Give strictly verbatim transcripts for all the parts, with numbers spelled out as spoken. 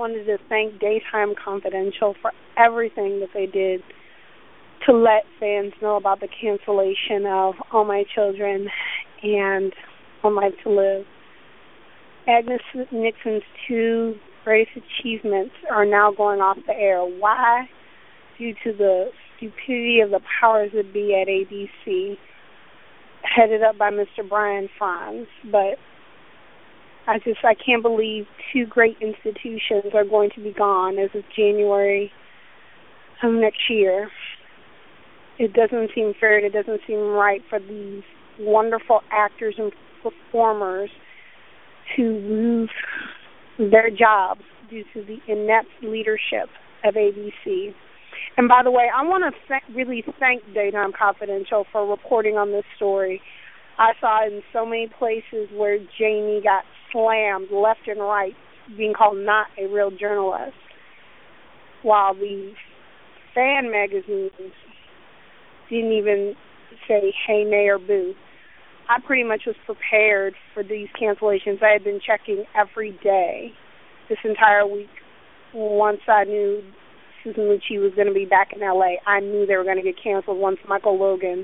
wanted to thank Daytime Confidential for everything that they did to let fans know about the cancellation of All My Children and On Life to Live. Agnes Nixon's two greatest achievements are now going off the air. Why? Due to the stupidity of the powers that be at A B C, headed up by Mister Brian Franz. But I just, I can't believe two great institutions are going to be gone as of January of next year. It doesn't seem fair. It doesn't seem right for these wonderful actors and performers to lose their jobs due to the inept leadership of A B C. And by the way, I want to th- really thank Daytime Confidential for reporting on this story. I saw in so many places where Jamie got slammed left and right, being called not a real journalist, while the fan magazines didn't even say hey, nay, or boo. I pretty much was prepared for these cancellations. I had been checking every day this entire week. Once I knew Susan Lucci was going to be back in L A, I knew they were going to get canceled once Michael Logan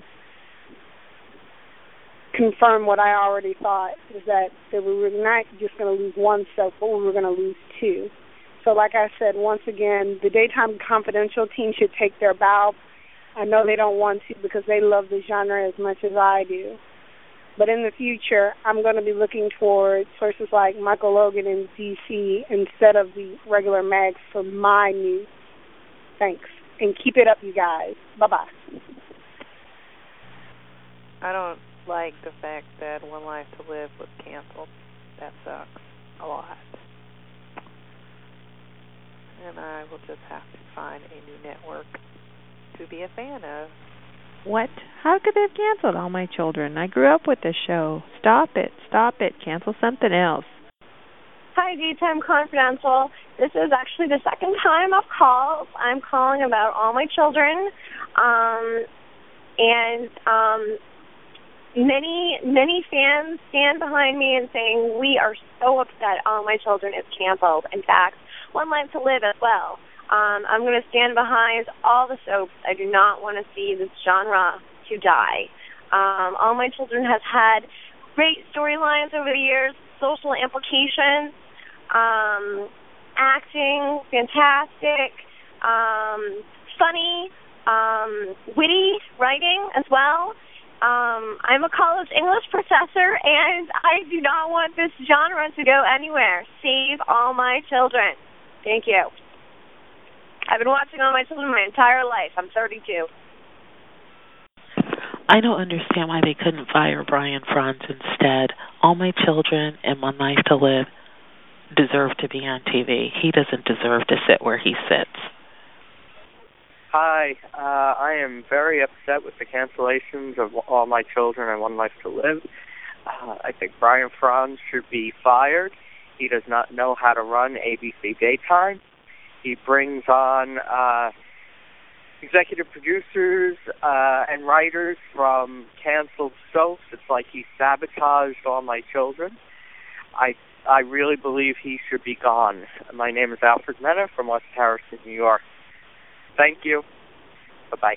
confirmed what I already thought, is that they were not just going to lose one soap, but we were going to lose two. So like I said, once again, the Daytime Confidential team should take their bow. I know they don't want to because they love the genre as much as I do. But in the future, I'm going to be looking toward sources like Michael Logan in D C instead of the regular mags for my news. Thanks. And keep it up, you guys. Bye-bye. I don't like the fact that One Life to Live was canceled. That sucks a lot. And I will just have to find a new network to be a fan of. What? How could they have canceled All My Children? I grew up with this show. Stop it. Stop it. Cancel something else. Hi, Daytime Confidential. This is actually the second time I've called. I'm calling about All My Children. Um, and um, many, many fans stand behind me and saying, we are so upset All My Children is canceled. In fact, One Life to Live as well. Um, I'm going to stand behind all the soaps. I do not want to see this genre to die. Um, All My Children has had great storylines over the years, social implications, um, acting, fantastic, um, funny, um, witty writing as well. Um, I'm a college English professor, and I do not want this genre to go anywhere. Save All My Children. Thank you. I've been watching All My Children my entire life. I'm thirty-two. I don't understand why they couldn't fire Brian Franz instead. All My Children and One Life to Live deserve to be on T V. He doesn't deserve to sit where he sits. Hi, uh, I am very upset with the cancellations of All My Children and One Life to Live. Uh, I think Brian Franz should be fired. He does not know how to run A B C Daytime. He brings on uh, executive producers uh, and writers from canceled soaps. It's like he sabotaged All My Children. I I really believe he should be gone. My name is Alfred Mena from West Harrison, New York. Thank you. Bye-bye.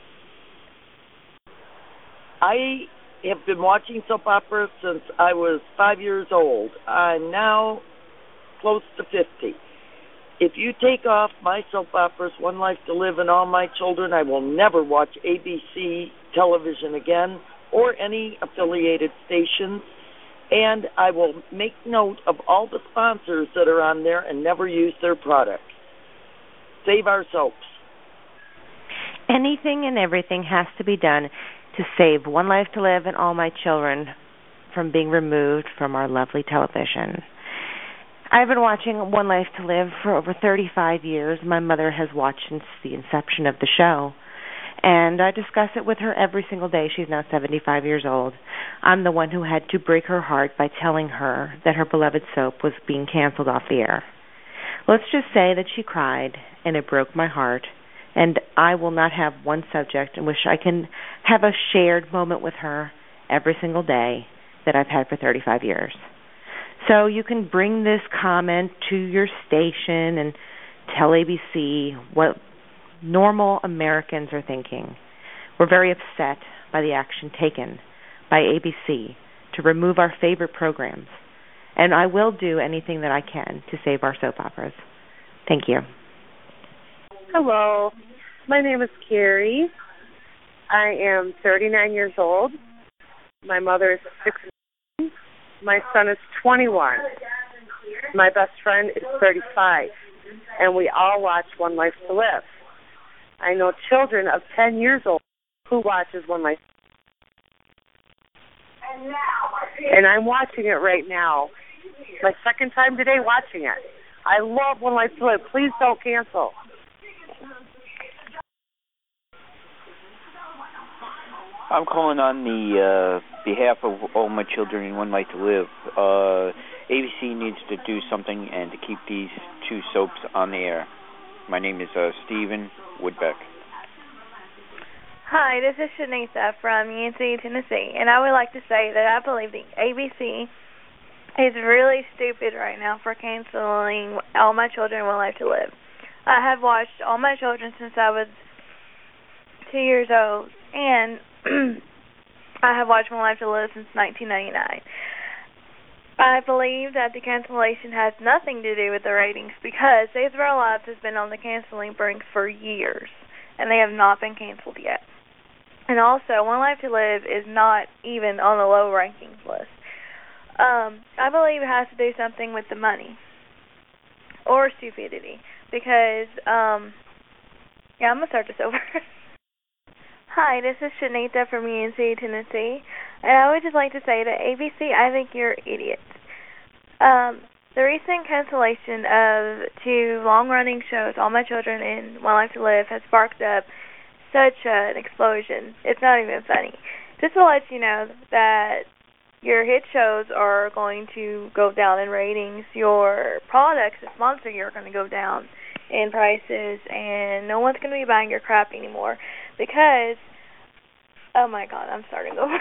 I have been watching soap operas since I was five years old. I'm now close to fifty. If you take off my soap operas, One Life to Live and All My Children, I will never watch A B C television again or any affiliated stations. And I will make note of all the sponsors that are on there and never use their products. Save our soaps. Anything and everything has to be done to save One Life to Live and All My Children from being removed from our lovely television. I've been watching One Life to Live for over thirty-five years. My mother has watched since the inception of the show, and I discuss it with her every single day. She's now seventy-five years old. I'm the one who had to break her heart by telling her that her beloved soap was being canceled off the air. Let's just say that she cried, and it broke my heart, and I will not have one subject in which I can have a shared moment with her every single day that I've had for thirty-five years. So you can bring this comment to your station and tell A B C what normal Americans are thinking. We're very upset by the action taken by A B C to remove our favorite programs, and I will do anything that I can to save our soap operas. Thank you. Hello, my name is Carrie. I am thirty-nine years old. My mother is sixty. My son is twenty-one. My best friend is thirty-five, and we all watch One Life to Live. I know children of ten years old who watches One Life. And I'm watching it right now. My second time today watching it. I love One Life to Live. Please don't cancel. I'm calling on the uh, behalf of all my children in One Life to Live. Uh, A B C needs to do something and to keep these two soaps on the air. My name is uh, Stephen Woodbeck. Hi, this is Shanitha from U N C, Tennessee, and I would like to say that I believe the A B C is really stupid right now for canceling All My Children, One Life to Live. I have watched All My Children since I was two years old, and I have watched One Life to Live since nineteen ninety-nine. I believe that the cancellation has nothing to do with the ratings because Days of Our Lives has been on the canceling brink for years, and they have not been canceled yet. And also, One Life to Live is not even on the low rankings list. Um, I believe it has to do something with the money or stupidity because, um, yeah, I'm going to start this over. Hi, this is Shanita from U N C, Tennessee, and I would just like to say that A B C, I think you're idiots. Um, the recent cancellation of two long-running shows, All My Children and One Life to Live, has sparked up such an explosion. It's not even funny. Just to let you know that your hit shows are going to go down in ratings, your products that sponsor you are going to go down in prices, and no one's going to be buying your crap anymore because, oh my god, I'm starting over.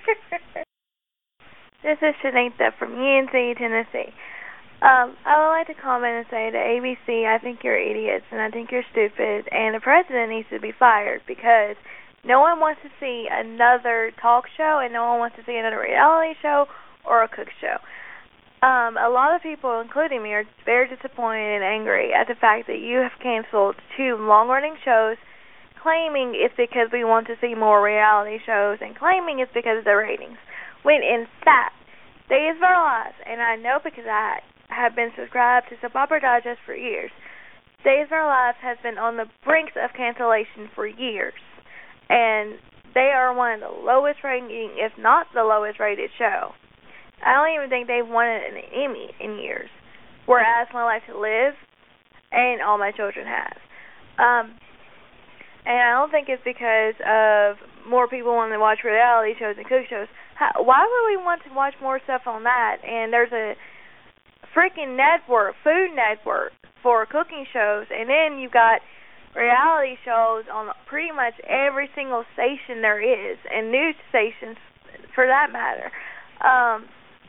This is Shanita from U N C, Tennessee. Um, I would like to comment and say to A B C, I think you're idiots and I think you're stupid, and the president needs to be fired because no one wants to see another talk show and no one wants to see another reality show or a cook show. Um, a lot of people, including me, are very disappointed and angry at the fact that you have canceled two long-running shows, claiming it's because we want to see more reality shows and claiming it's because of the ratings, when in fact, Days of Our Lives, and I know because I have been subscribed to Soap Opera Digest for years, Days of Our Lives has been on the brinks of cancellation for years, and they are one of the lowest ranking, if not the lowest rated show. I don't even think they've won an Emmy in years, whereas One Life to Live and All My Children have. Um, and I don't think it's because of more people wanting to watch reality shows and cook shows. How, why would we want to watch more stuff on that? And there's a freaking network, Food Network, for cooking shows, and then you've got reality shows on pretty much every single station there is, and news stations for that matter. Um,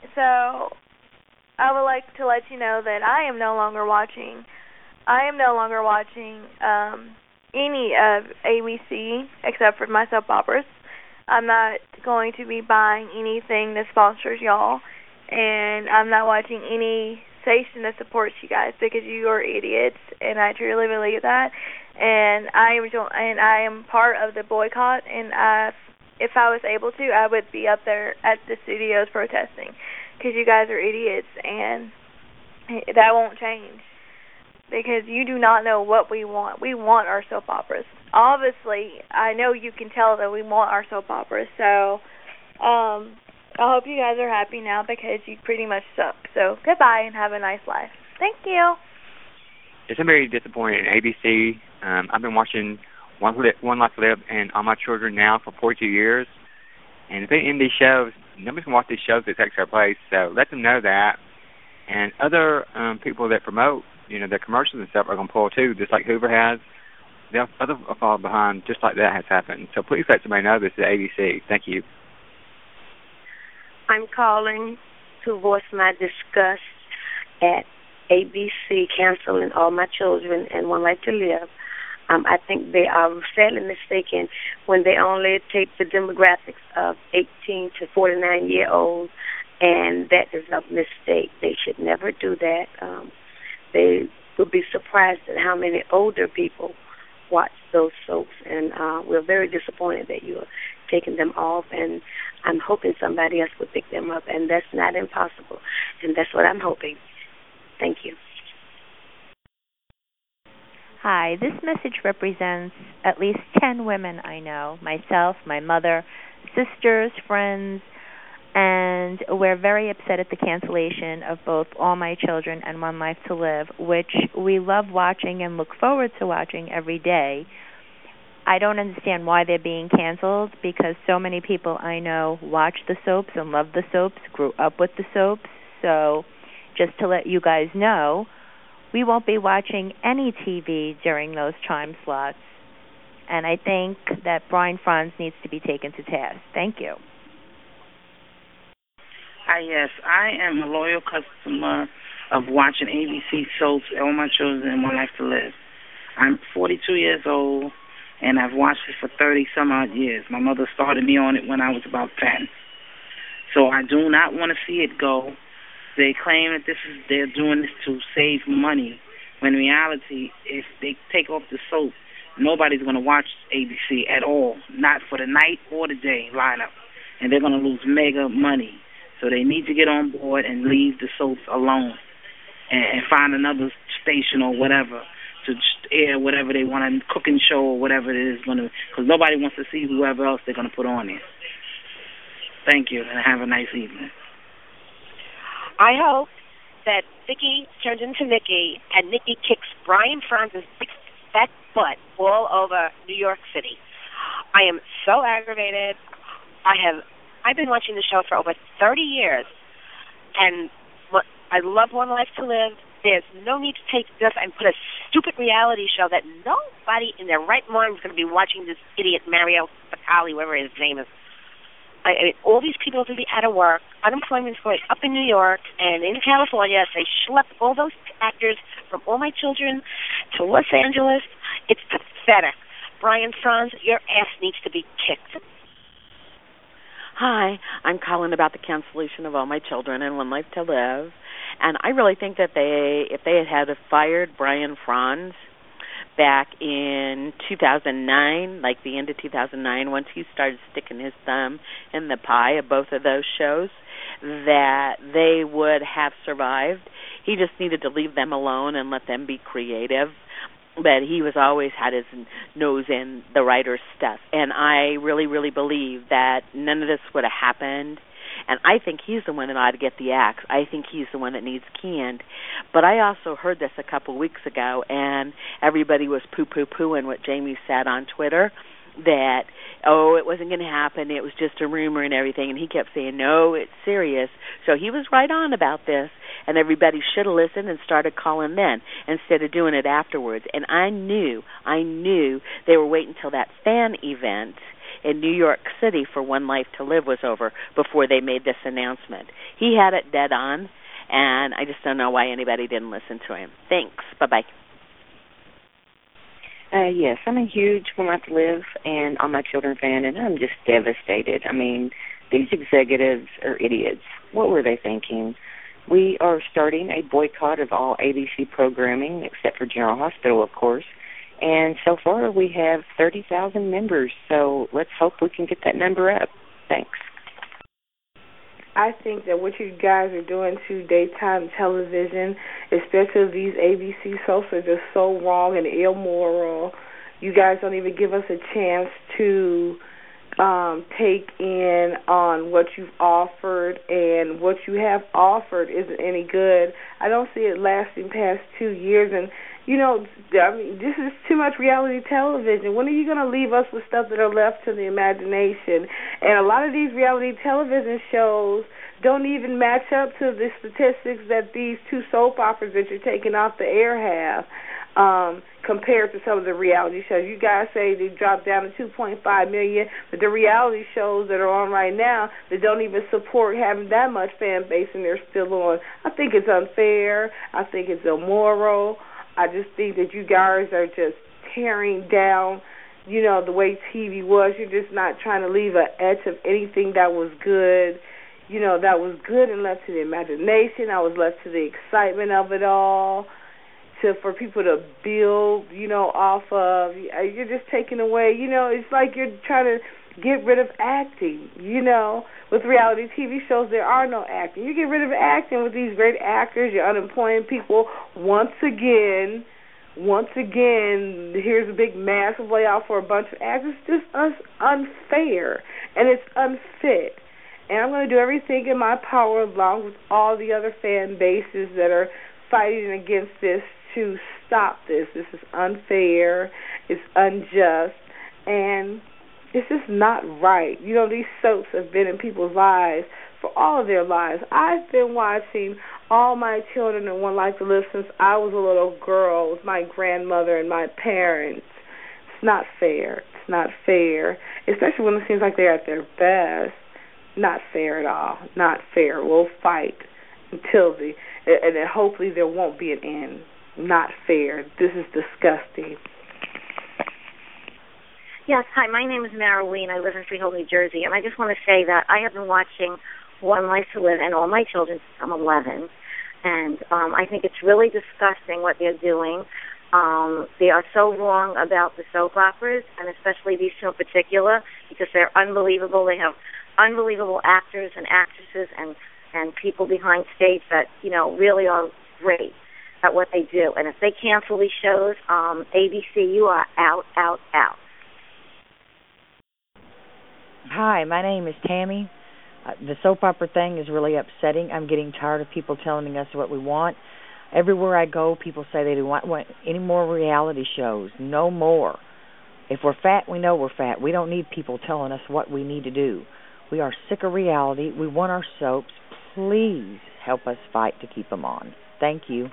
so I would like to let you know that I am no longer watching. I am no longer watching um, any of A B C except for my soap operas. I'm not going to be buying anything that sponsors y'all, and I'm not watching any station that supports you guys because you are idiots, and I truly believe that. And I am and I am part of the boycott, and I, if I was able to, I would be up there at the studios protesting because you guys are idiots, and that won't change because you do not know what we want. We want our soap operas. Obviously, I know you can tell that we want our soap operas, so um, I hope you guys are happy now because you pretty much suck. So goodbye and have a nice life. Thank you. Yes, I'm very disappointed in A B C. Um, I've been watching One, One Life to Live and All My Children now for forty-two years. And if they end these shows, nobody's going to watch these shows that takes their place. So let them know that. And other um, people that promote, you know, their commercials and stuff are going to pull too, just like Hoover has. They'll other will fall behind, just like that has happened. So please let somebody know this is A B C. Thank you. I'm calling to voice my disgust at A B C canceling All My Children and One Life to Live. Um, I think they are sadly mistaken when they only take the demographics of eighteen to forty-nine year olds, and that is a mistake. They should never do that. Um, they would be surprised at how many older people watch those soaps, and uh, we're very disappointed that you are taking them off, and I'm hoping somebody else will pick them up, and that's not impossible, and that's what I'm hoping. Thank you. Hi, this message represents at least ten women I know, myself, my mother, sisters, friends, and we're very upset at the cancellation of both All My Children and One Life to Live, which we love watching and look forward to watching every day. I don't understand why they're being canceled, because so many people I know watch the soaps and love the soaps, grew up with the soaps. So just to let you guys know, we won't be watching any T V during those time slots. And I think that Brian Franz needs to be taken to task. Thank you. Hi, yes. I am a loyal customer of watching A B C soaps, All My Children and One Life to Live. I'm forty-two years old, and I've watched it for thirty-some-odd years. My mother started me on it when I was about ten. So I do not want to see it go. They claim that this is they're doing this to save money, when in reality, if they take off the soap, nobody's going to watch A B C at all, not for the night or the day lineup, and they're going to lose mega money. So they need to get on board and leave the soaps alone, and, and find another station or whatever to air whatever they want, a cooking show or whatever it is going to, because nobody wants to see whoever else they're going to put on there. Thank you, and have a nice evening. I hope that Vicky turns into Nikki, and Nikki kicks Brian Franz's big fat butt all over New York City. I am so aggravated. I have I've been watching the show for over thirty years, and I love One Life to Live. There's no need to take this and put a stupid reality show that nobody in their right mind is going to be watching. This idiot Mario Batali, whatever his name is. I, I mean, all these people are going to be out of work. Unemployment's going up in New York and in California. They schlep all those actors from All My Children to Los Angeles. It's pathetic. Brian Franz, your ass needs to be kicked. Hi, I'm calling about the cancellation of All My Children and One Life to Live. And I really think that they, if they had had fired Brian Franz back in two thousand nine, like the end of two thousand nine, once he started sticking his thumb in the pie of both of those shows, that they would have survived. He just needed to leave them alone and let them be creative. But he was always had his nose in the writer's stuff. And I really, really believe that none of this would have happened. And I think he's the one that ought to get the axe. I think he's the one that needs canned. But I also heard this a couple weeks ago, and everybody was poo-poo-pooing what Jamie said on Twitter, that, oh, it wasn't going to happen, it was just a rumor and everything. And he kept saying, no, it's serious. So he was right on about this, and everybody should have listened and started calling then instead of doing it afterwards. And I knew, I knew they were waiting until that fan event in New York City for One Life to Live was over before they made this announcement. He had it dead on, and I just don't know why anybody didn't listen to him. Thanks. Bye-bye. Uh, yes, I'm a huge One Life to Live and All My Children fan, and I'm just devastated. I mean, these executives are idiots. What were they thinking? We are starting a boycott of all A B C programming, except for General Hospital, of course. And so far, we have thirty thousand members, so let's hope we can get that number up. Thanks. I think that what you guys are doing to daytime television, especially these A B C soaps, are just so wrong and immoral. You guys don't even give us a chance to um, take in on what you've offered, and what you have offered isn't any good. I don't see it lasting past two years, and you know, I mean, this is too much reality television. When are you going to leave us with stuff that are left to the imagination? And a lot of these reality television shows don't even match up to the statistics that these two soap operas that you're taking off the air have. um, compared to some of the reality shows. You guys say they dropped down to two point five million, but the reality shows that are on right now that don't even support having that much fan base and they're still on. I think it's unfair. I think it's immoral. I just think that you guys are just tearing down, you know, the way T V was. You're just not trying to leave an edge of anything that was good, you know, that was good and left to the imagination. I was left to the excitement of it all, to for people to build, you know, off of. You're just taking away, you know, it's like you're trying to get rid of acting, you know. With reality T V shows, there are no acting. You get rid of acting with these great actors. You're unemploying people once again. Once again, here's a big massive layoff for a bunch of actors. It's just un- unfair, and it's unfit. And I'm going to do everything in my power, along with all the other fan bases that are fighting against this, to stop this. This is unfair. It's unjust, and it's just not right. You know, these soaps have been in people's lives for all of their lives. I've been watching All My Children and One Life to Live since I was a little girl with my grandmother and my parents. It's not fair. It's not fair, especially when it seems like they're at their best. Not fair at all. Not fair. We'll fight until the, and then hopefully there won't be an end. Not fair. This is disgusting. Yes, hi, my name is Marilyn. I live in Freehold, New Jersey, and I just want to say that I have been watching One Life to Live and All My Children since I'm eleven, and um, I think it's really disgusting what they're doing. Um, they are so wrong about the soap operas, and especially these two in particular, because they're unbelievable. They have unbelievable actors and actresses and, and people behind stage that, you know, really are great at what they do. And if they cancel these shows, um, A B C, you are out, out, out. Hi, my name is Tammy. Uh, the soap opera thing is really upsetting. I'm getting tired of people telling us what we want. Everywhere I go, people say they don't want, want any more reality shows. No more. If we're fat, we know we're fat. We don't need people telling us what we need to do. We are sick of reality. We want our soaps. Please help us fight to keep them on. Thank you.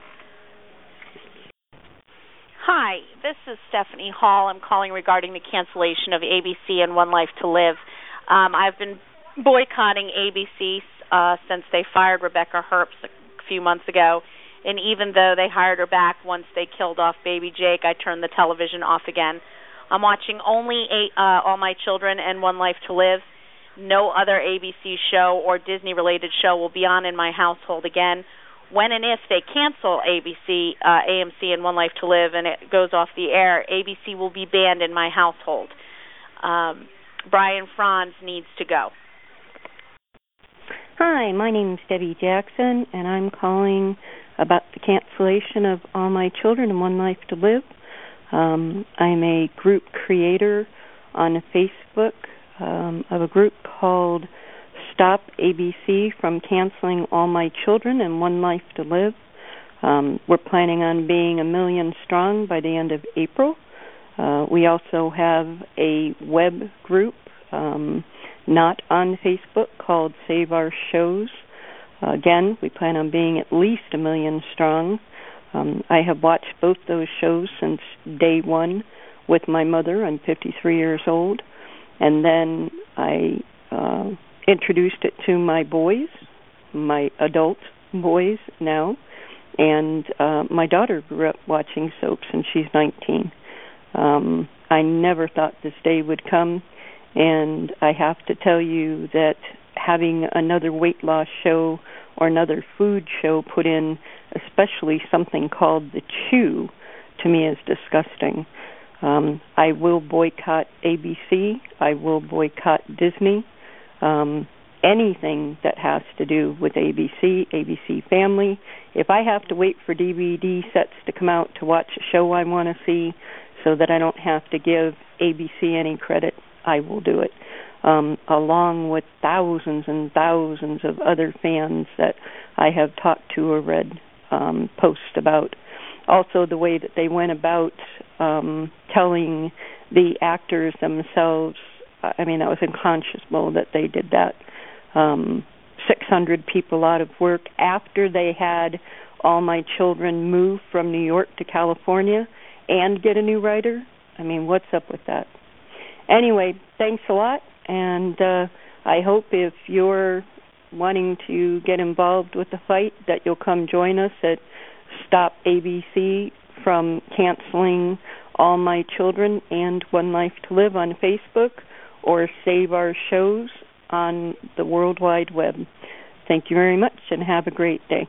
Hi, this is Stephanie Hall. I'm calling regarding the cancellation of A B C and One Life to Live. Um, I've been boycotting A B C uh, since they fired Rebecca Herbst a few months ago, and even though they hired her back once they killed off baby Jake, I turned the television off again. I'm watching only eight, uh, All My Children and One Life to Live. No other A B C show or Disney-related show will be on in my household again. When and if they cancel A B C, uh, A M C, and One Life to Live, and it goes off the air, A B C will be banned in my household. Um, Brian Franz needs to go. Hi, my name is Debbie Jackson, and I'm calling about the cancellation of All My Children and One Life to Live. Um, I'm a group creator on Facebook um, of a group called Stop A B C from Canceling All My Children and One Life to Live. Um, we're planning on being a million strong by the end of April. Uh, we also have a web group, um, not on Facebook, called Save Our Shows. Uh, again, we plan on being at least a million strong. Um, I have watched both those shows since day one with my mother. I'm fifty-three years old. And then I uh, introduced it to my boys, my adult boys now. And uh, my daughter grew up watching soaps, and she's nineteen. Um, I never thought this day would come, and I have to tell you that having another weight loss show or another food show put in, especially something called The Chew, to me is disgusting. Um, I will boycott A B C. I will boycott Disney. Um, anything that has to do with A B C, A B C Family. If I have to wait for D V D sets to come out to watch a show I want to see so that I don't have to give A B C any credit, I will do it, um, along with thousands and thousands of other fans that I have talked to or read um, posts about. Also, the way that they went about um, telling the actors themselves, I mean, that was unconscionable that they did that. Um, six hundred people out of work after they had All My Children move from New York to California and get a new writer? I mean, what's up with that? Anyway, thanks a lot, and uh, I hope if you're wanting to get involved with the fight that you'll come join us at Stop A B C from Canceling All My Children and One Life to Live on Facebook, or save our shows on the World Wide Web. Thank you very much, and have a great day.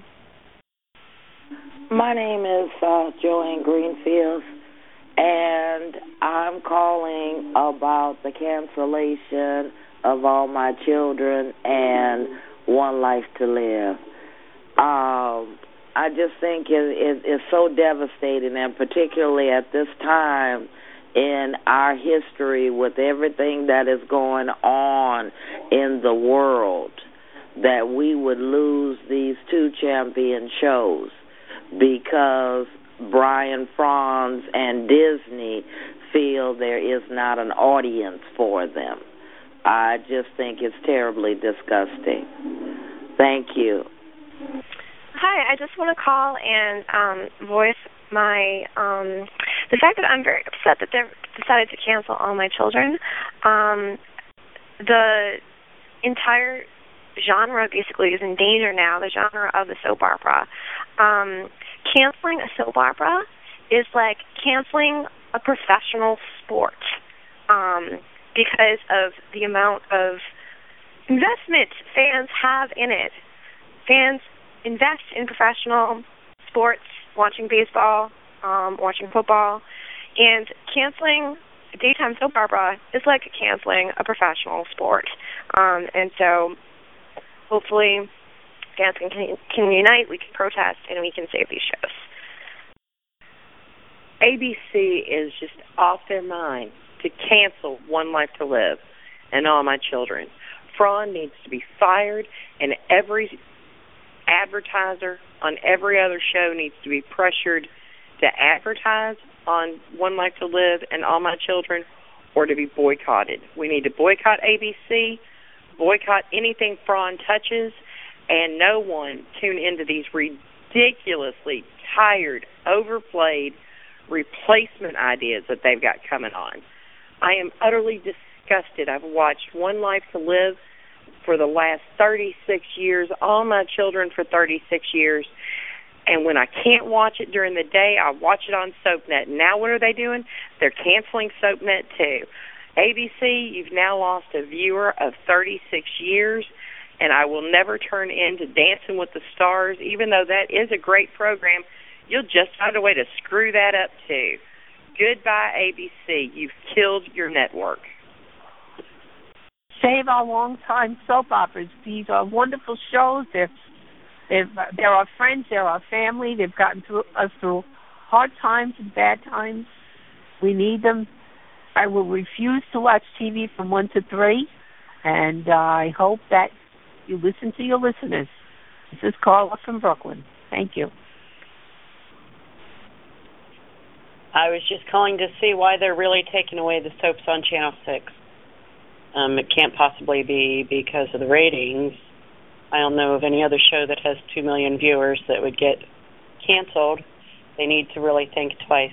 My name is uh, Joanne Greenfield, and I'm calling about the cancellation of All My Children and One Life to Live. Um, I just think it, it, it's so devastating, and particularly at this time in our history with everything that is going on in the world, that we would lose these two champion shows because Brian Franz and Disney feel there is not an audience for them. I just think it's terribly disgusting. Thank you. Hi, I just want to call and um, voice my um, the fact that I'm very upset that they've decided to cancel All My Children. Um, the entire genre basically is in danger now, the genre of the soap opera. Um, canceling a soap opera is like canceling a professional sport um, because of the amount of investment fans have in it. Fans invest in professional sports, watching baseball, um, watching football, and canceling a daytime soap opera is like canceling a professional sport. Um, and so hopefully fans can, can unite, we can protest, and we can save these shows. A B C is just off their mind to cancel One Life to Live and All My Children. Fran needs to be fired, and every advertiser on every other show needs to be pressured to advertise on One Life to Live and All My Children, or to be boycotted. We need to boycott A B C, boycott anything Fran touches, and no one tune into these ridiculously tired, overplayed replacement ideas that they've got coming on. I am utterly disgusted. I've watched One Life to Live for the last thirty-six years, All My Children for thirty-six years, and when I can't watch it during the day, I watch it on SoapNet. Now what are they doing? They're canceling SoapNet too. A B C, you've now lost a viewer of thirty-six years, and I will never turn into Dancing with the Stars, even though that is a great program. You'll just find a way to screw that up too. Goodbye, A B C. You've killed your network. Save our long-time soap operas. These are wonderful shows. They're, they're, they're our friends. They're our family. They've gotten through us through hard times and bad times. We need them. I will refuse to watch T V from one to three, and uh, I hope that you listen to your listeners. This is Carla from Brooklyn. Thank you. I was just calling to see why they're really taking away the soaps on Channel six. Um, it can't possibly be because of the ratings. I don't know of any other show that has two million viewers that would get canceled. They need to really think twice.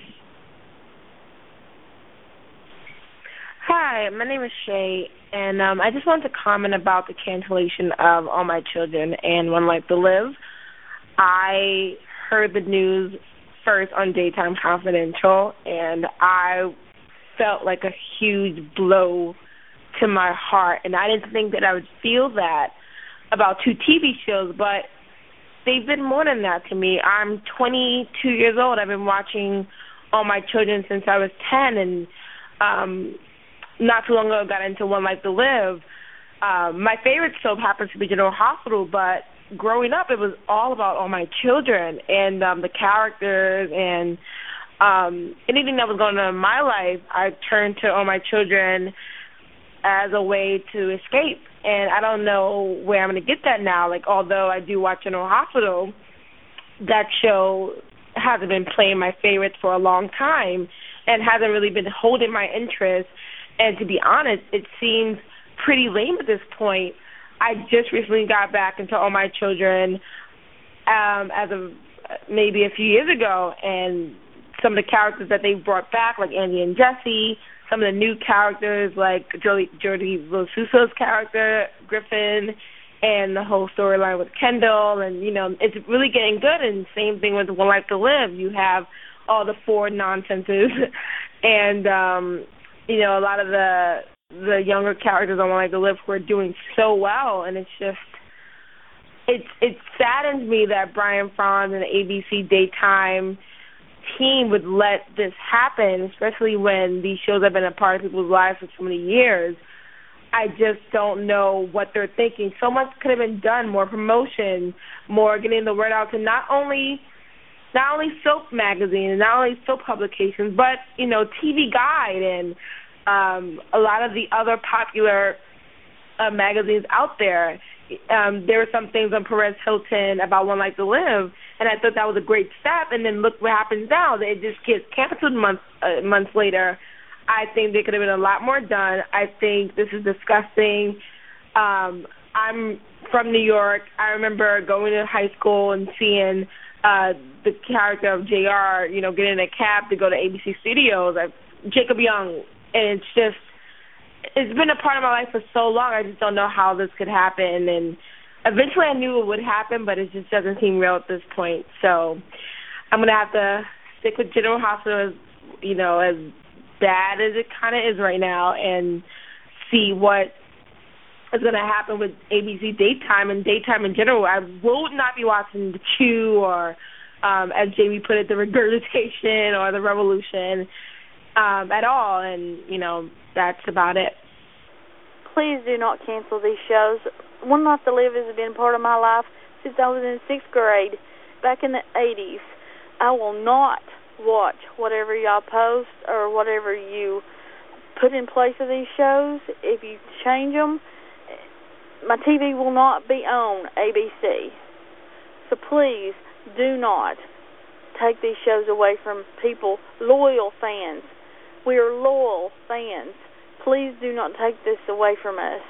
Hi, my name is Shay, and um, I just wanted to comment about the cancellation of All My Children and One Life to Live. I heard the news first on Daytime Confidential, and I felt like a huge blow to my heart, and I didn't think that I would feel that about two T V shows, but they've been more than that to me. I'm twenty-two years old. I've been watching All My Children since I was ten, and um, not too long ago got into One Life to Live. Um, my favorite soap happens to be General Hospital, but growing up it was all about All My Children and um, the characters and um, anything that was going on in my life. I turned to All My Children as a way to escape, and I don't know where I'm going to get that now. Like, although I do watch General Hospital, that show hasn't been playing my favorites for a long time and hasn't really been holding my interest. And to be honest, it seems pretty lame at this point. I just recently got back into All My Children um, as of maybe a few years ago, and some of the characters that they brought back, like Andy and Jesse, some of the new characters like Jodie, Jodie Losuso's character, Griffin, and the whole storyline with Kendall, and, you know, it's really getting good, and same thing with One Life to Live. You have all the Ford nonsenses, and, um, you know, a lot of the the younger characters on One Life to Live who are doing so well, and it's just, It it saddens me that Brian Franz and the A B C daytime team would let this happen, especially when these shows have been a part of people's lives for so many years. I just don't know what they're thinking. So much could have been done, more promotion, more getting the word out to not only not only soap magazines, not only soap publications, but, you know, T V Guide and um, a lot of the other popular uh, magazines out there. Um, there were some things on Perez Hilton about One Life to Live, and I thought that was a great step. And then look what happens now. It just gets canceled months uh, months later. I think there could have been a lot more done. I think this is disgusting. Um, I'm from New York. I remember going to high school and seeing uh, the character of J R, you know, getting in a cab to go to A B C Studios. I, Jacob Young, and it's just. It's been a part of my life for so long. I just don't know how this could happen. And eventually I knew it would happen, but it just doesn't seem real at this point. So I'm going to have to stick with General Hospital, as, you know, as bad as it kind of is right now, and see what is going to happen with A B C daytime and daytime in general. I will not be watching The Chew or, um, as Jamie put it, The Regurgitation or The Revolution um, at all. And, you know, that's about it. Please do not cancel these shows. One Life to Live has been part of my life since I was in sixth grade, back in the eighties. I will not watch whatever y'all post or whatever you put in place of these shows. If you change them, my T V will not be on A B C. So please do not take these shows away from people, loyal fans. We are loyal fans. Please do not take this away from us.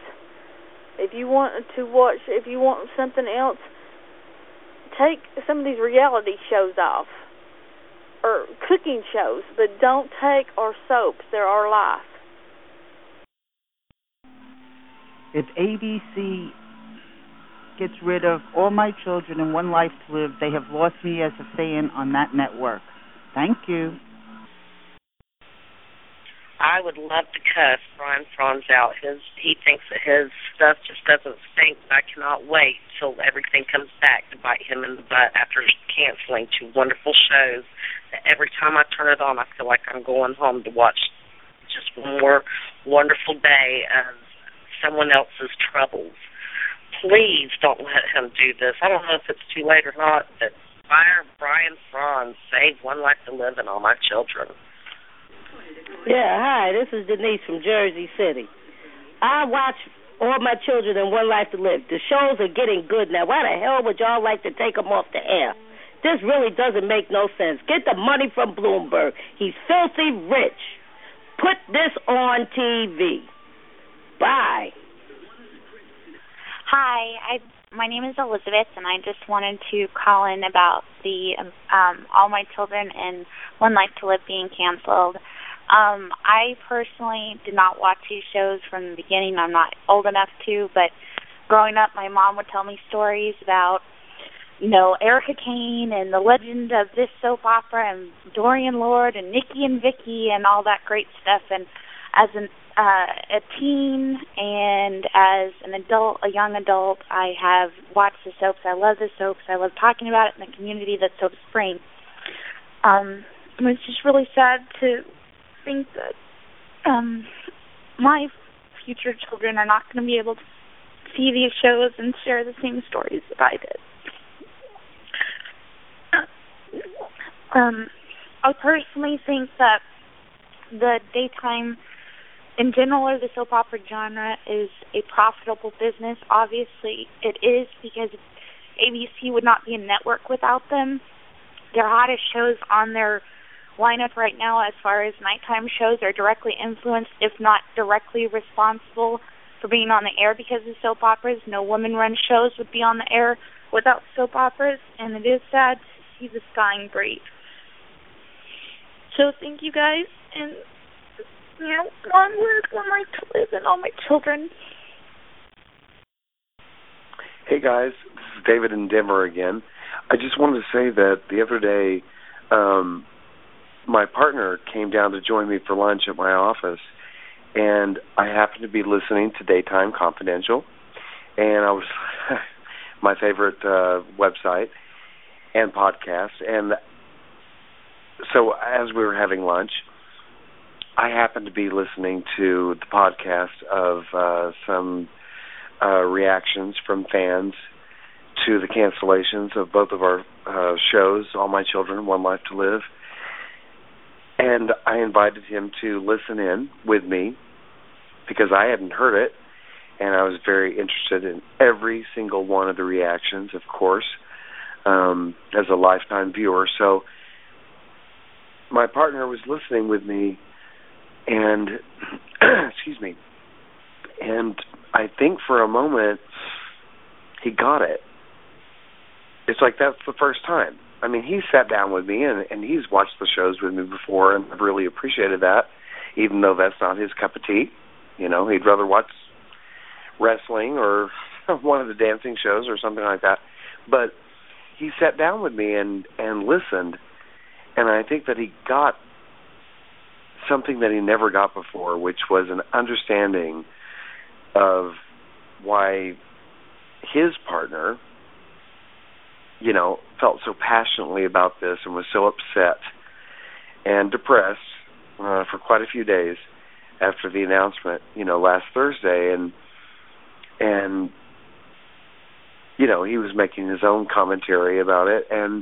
If you want to watch, if you want something else, take some of these reality shows off, or cooking shows, but don't take our soaps. They're our life. If A B C gets rid of All My Children and One Life to Live, they have lost me as a fan on that network. Thank you. I would love to cuss Brian Franz out. His he thinks that his stuff just doesn't stink. I cannot wait till everything comes back to bite him in the butt after canceling two wonderful shows. That every time I turn it on, I feel like I'm going home to watch just one more wonderful day of someone else's troubles. Please don't let him do this. I don't know if it's too late or not, but fire Brian Franz, save One Life to Live and All My Children. Yeah, hi, this is Denise from Jersey City. I watch All My Children and One Life to Live. The shows are getting good now. Why the hell would y'all like to take them off the air? This really doesn't make no sense. Get the money from Bloomberg. He's filthy rich. Put this on T V. Bye. Hi, I my name is Elizabeth, and I just wanted to call in about the um, All My Children and One Life to Live being canceled. Um, I personally did not watch these shows from the beginning. I'm not old enough to, but growing up, my mom would tell me stories about, you know, Erica Kane and the legend of this soap opera and Dorian Lord and Nikki and Vicky and all that great stuff. And as an uh, a teen and as an adult, a young adult, I have watched the soaps. I love the soaps. I love talking about it in the community that soaps bring. Um, it was just really sad to think that um, my future children are not going to be able to see these shows and share the same stories that I did. Um, I personally think that the daytime in general, or the soap opera genre, is a profitable business. Obviously, it is, because A B C would not be a network without them. Their hottest shows on their lineup right now, as far as nighttime shows, are directly influenced, if not directly responsible, for being on the air because of soap operas. No women-run shows would be on the air without soap operas, and it is sad to see this dying breed. So thank you guys, and, you know, long live One Life to Live and all my children. Hey guys, this is David in Denver again. I just wanted to say that the other day, um, my partner came down to join me for lunch at my office, and I happened to be listening to Daytime Confidential, and I was my favorite uh, website and podcast, and so as we were having lunch, I happened to be listening to the podcast of uh, some uh, reactions from fans to the cancellations of both of our uh, shows, All My Children, One Life to Live. And I invited him to listen in with me because I hadn't heard it, and I was very interested in every single one of the reactions, of course, um, as a lifetime viewer. So my partner was listening with me, and excuse me, and I think for a moment he got it. It's like that's the first time. I mean, he sat down with me, and, and he's watched the shows with me before, and I've really appreciated that, even though that's not his cup of tea. You know, he'd rather watch wrestling or one of the dancing shows or something like that. But he sat down with me and, and listened, and I think that he got something that he never got before, which was an understanding of why his partner, you know, felt so passionately about this and was so upset and depressed uh, for quite a few days after the announcement, you know, last Thursday. And, and you know, he was making his own commentary about it. And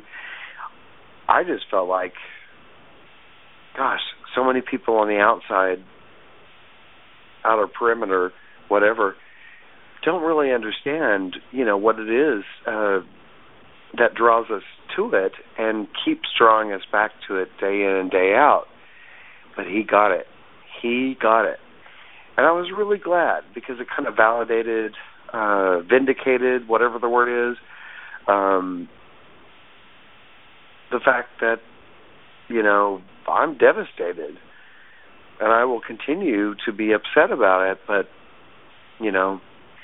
I just felt like, gosh, so many people on the outside, outer perimeter, whatever, don't really understand, you know, what it is uh, that draws us to it and keeps drawing us back to it day in and day out. But he got it. He got it. And I was really glad because it kind of validated, uh, vindicated, whatever the word is, um, the fact that, you know, I'm devastated. And I will continue to be upset about it, but, you know,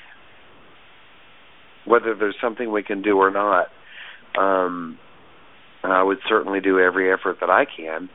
whether there's something we can do or not, um, I would certainly do every effort that I can.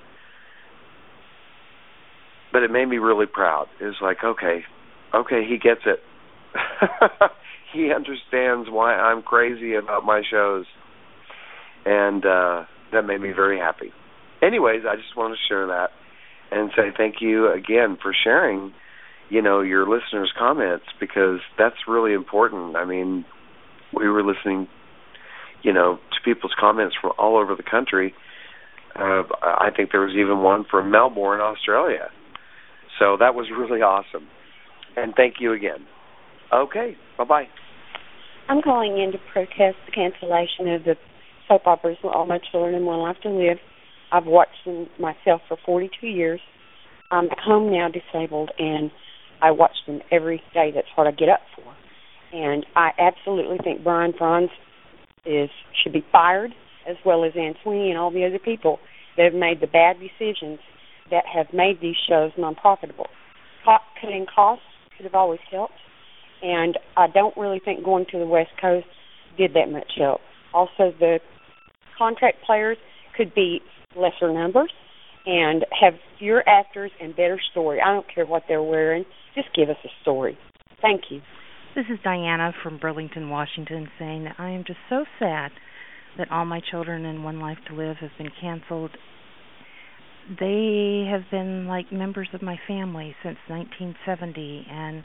But it made me really proud. It was like, okay, okay, he gets it. He understands why I'm crazy about my shows. And uh, that made me very happy. Anyways, I just wanted to share that and say thank you again for sharing, you know, your listeners' comments, because that's really important. I mean, we were listening, you know, to people's comments from all over the country. Uh, I think there was even one from Melbourne, Australia. So that was really awesome. And thank you again. Okay, bye-bye. I'm calling in to protest the cancellation of the soap operas All My Children and One Life to Live. I've watched them myself for forty-two years. I'm at home now disabled, and I watch them every day. That's what I get up for. And I absolutely think Brian Franz is should be fired, as well as Ann Sweeney and all the other people that have made the bad decisions that have made these shows non-profitable. Cutting costs could have always helped, and I don't really think going to the West Coast did that much help. Also, the contract players could be lesser numbers and have fewer actors and better story. I don't care what they're wearing. Just give us a story. Thank you. This is Diana from Burlington, Washington, saying that I am just so sad that All My Children and One Life to Live has been canceled. They have been like members of my family since nineteen seventy, and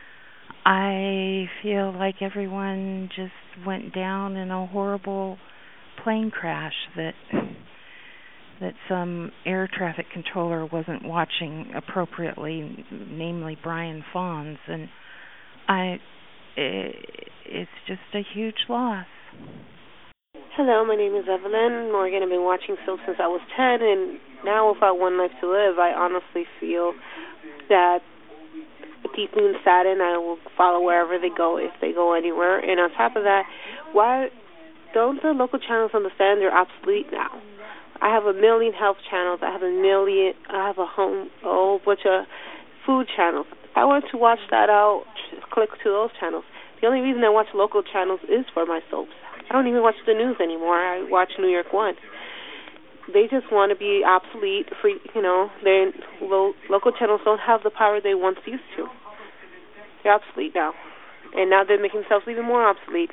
I feel like everyone just went down in a horrible plane crash that that some air traffic controller wasn't watching appropriately, namely Brian Fons, and I it, it's just a huge loss. Hello, my name is Evelyn Morgan. I've been watching soap since I was ten, and now without One Life to Live, I honestly feel that deeply saddened. I will follow wherever they go, if they go anywhere. And on top of that, why don't the local channels understand they're obsolete now? I have a million health channels. I have a million. I have a home, a whole bunch of food channels. If I want to watch that out, click to those channels. The only reason I watch local channels is for my soaps. I don't even watch the news anymore. I watch New York One. They just want to be obsolete. Free, you know, they lo- local channels don't have the power they once used to. They're obsolete now, and now they're making themselves even more obsolete.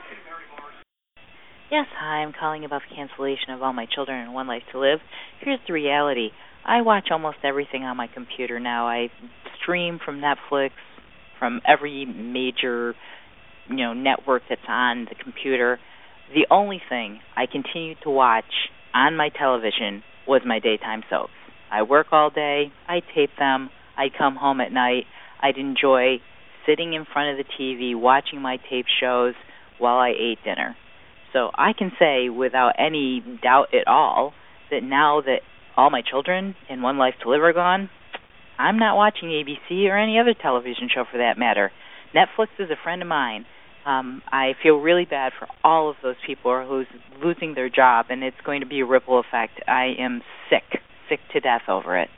Yes, hi, I'm calling about the cancellation of All My Children and One Life to Live. Here's the reality. I watch almost everything on my computer now. I stream from Netflix, from every major, you know, network that's on the computer. The only thing I continue to watch on my television was my daytime soaps. I work all day, I tape them, I come home at night, I'd enjoy sitting in front of the T V watching my tape shows while I ate dinner. So I can say without any doubt at all that now that All My Children and One Life to Live are gone, I'm not watching A B C or any other television show for that matter. Netflix is a friend of mine. Um, I feel really bad for all of those people who's losing their job, and it's going to be a ripple effect. I am sick, sick to death over it.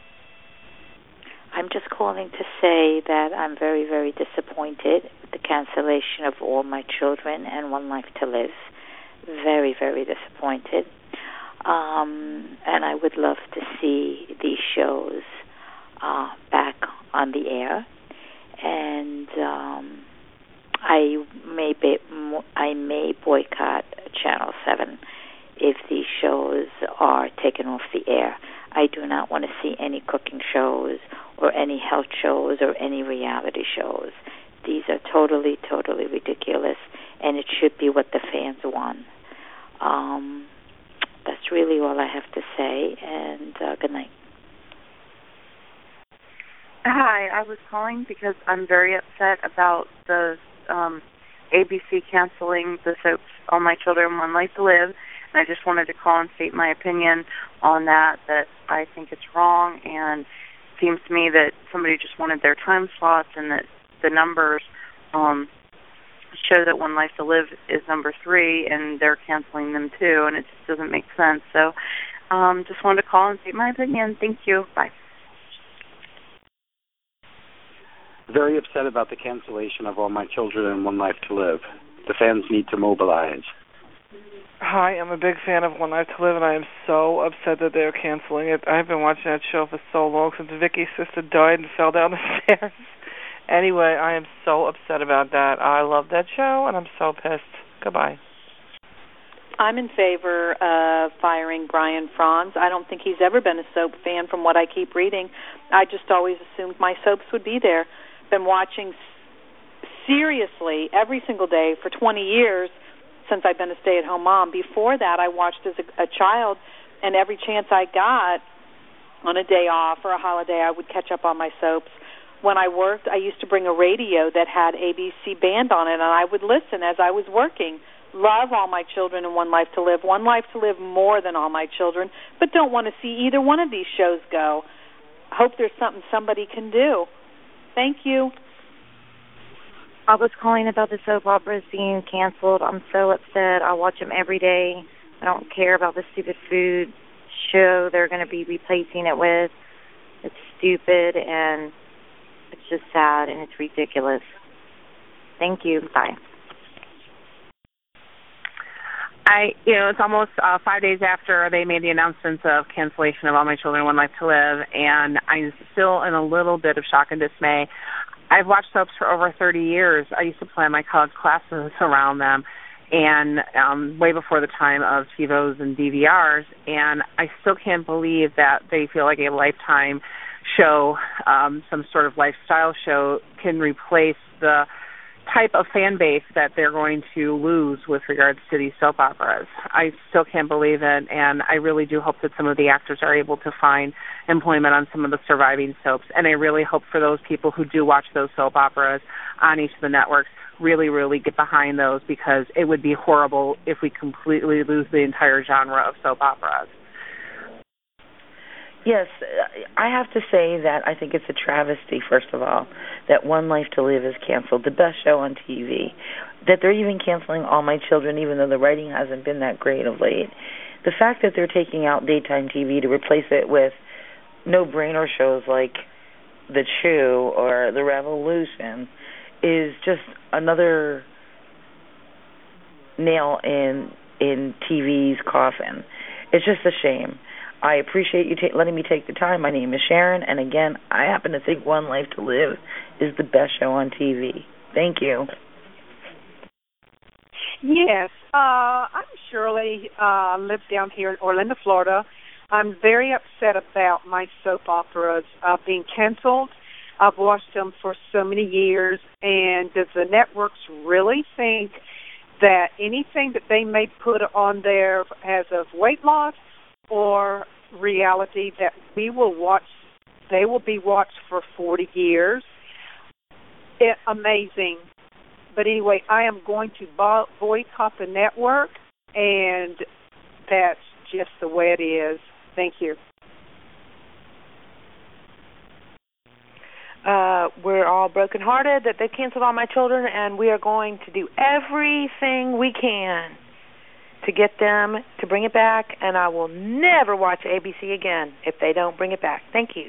I'm just calling to say that I'm very, very disappointed with the cancellation of All My Children and One Life to Live. Very, very disappointed. Um, and I would love to see these shows uh, back on the air. And um, I may be, I may boycott Channel seven if these shows are taken off the air. I do not want to see any cooking shows or any health shows or any reality shows. These are totally, totally ridiculous, and it should be what the fans want. Um, that's really all I have to say, and uh, good night. Hi, I was calling because I'm very upset about the um, A B C canceling the soaps All My Children, One Life to Live. And I just wanted to call and state my opinion on that, that I think it's wrong, and it seems to me that somebody just wanted their time slots and that the numbers um, show that One Life to Live is number three, and they're canceling them too, and it just doesn't make sense. So um, just wanted to call and state my opinion. Thank you. Bye. Very upset about the cancellation of All My Children and One Life to Live. The fans need to mobilize. Hi, I'm a big fan of One Life to Live, and I am so upset that they're canceling it. I've been watching that show for so long, since Vicky's sister died and fell down the stairs. Anyway, I am so upset about that. I love that show, and I'm so pissed. Goodbye. I'm in favor of firing Brian Franz. I don't think he's ever been a soap fan from what I keep reading. I just always assumed my soaps would be there. Been watching seriously every single day for twenty years since I've been a stay-at-home mom. Before that, I watched as a, a child, and every chance I got on a day off or a holiday, I would catch up on my soaps. When I worked, I used to bring a radio that had A B C Band on it, and I would listen as I was working. Love All My Children and One Life to Live. One Life to Live more than All My Children, but don't want to see either one of these shows go. Hope there's something somebody can do. Thank you. I was calling about the soap operas being canceled. I'm so upset. I watch them every day. I don't care about the stupid food show they're going to be replacing it with. It's stupid, and it's just sad, and it's ridiculous. Thank you. Bye. I, you know, it's almost uh, five days after they made the announcements of cancellation of All My Children, One Life to Live, and I'm still in a little bit of shock and dismay. I've watched soaps for over thirty years. I used to plan my college classes around them, and um, way before the time of TiVos and D V Rs, and I still can't believe that they feel like a Lifetime show, um, some sort of lifestyle show, can replace the type of fan base that they're going to lose with regards to these soap operas. I still can't believe it, and I really do hope that some of the actors are able to find employment on some of the surviving soaps, and I really hope for those people who do watch those soap operas on each of the networks really, really get behind those, because it would be horrible if we completely lose the entire genre of soap operas. Yes, I have to say that I think it's a travesty, first of all, that One Life to Live is canceled, the best show on T V, that they're even canceling All My Children, even though the writing hasn't been that great of late. The fact that they're taking out daytime T V to replace it with no-brainer shows like The Chew or The Revolution is just another nail in in T V's coffin. It's just a shame. I appreciate you ta- letting me take the time. My name is Sharon, and again, I happen to think One Life to Live is the best show on T V. Thank you. Yes, uh, I'm Shirley. I uh, live down here in Orlando, Florida. I'm very upset about my soap operas uh, being canceled. I've watched them for so many years, and does the networks really think that anything that they may put on there as of weight loss or reality that we will watch, they will be watched for forty years? It, amazing. But anyway, I am going to bo- boycott the network, and that's just the way it is. Thank you. Uh, we're all brokenhearted that they canceled All My Children, and we are going to do everything we can to get them to bring it back, and I will never watch A B C again if they don't bring it back. Thank you.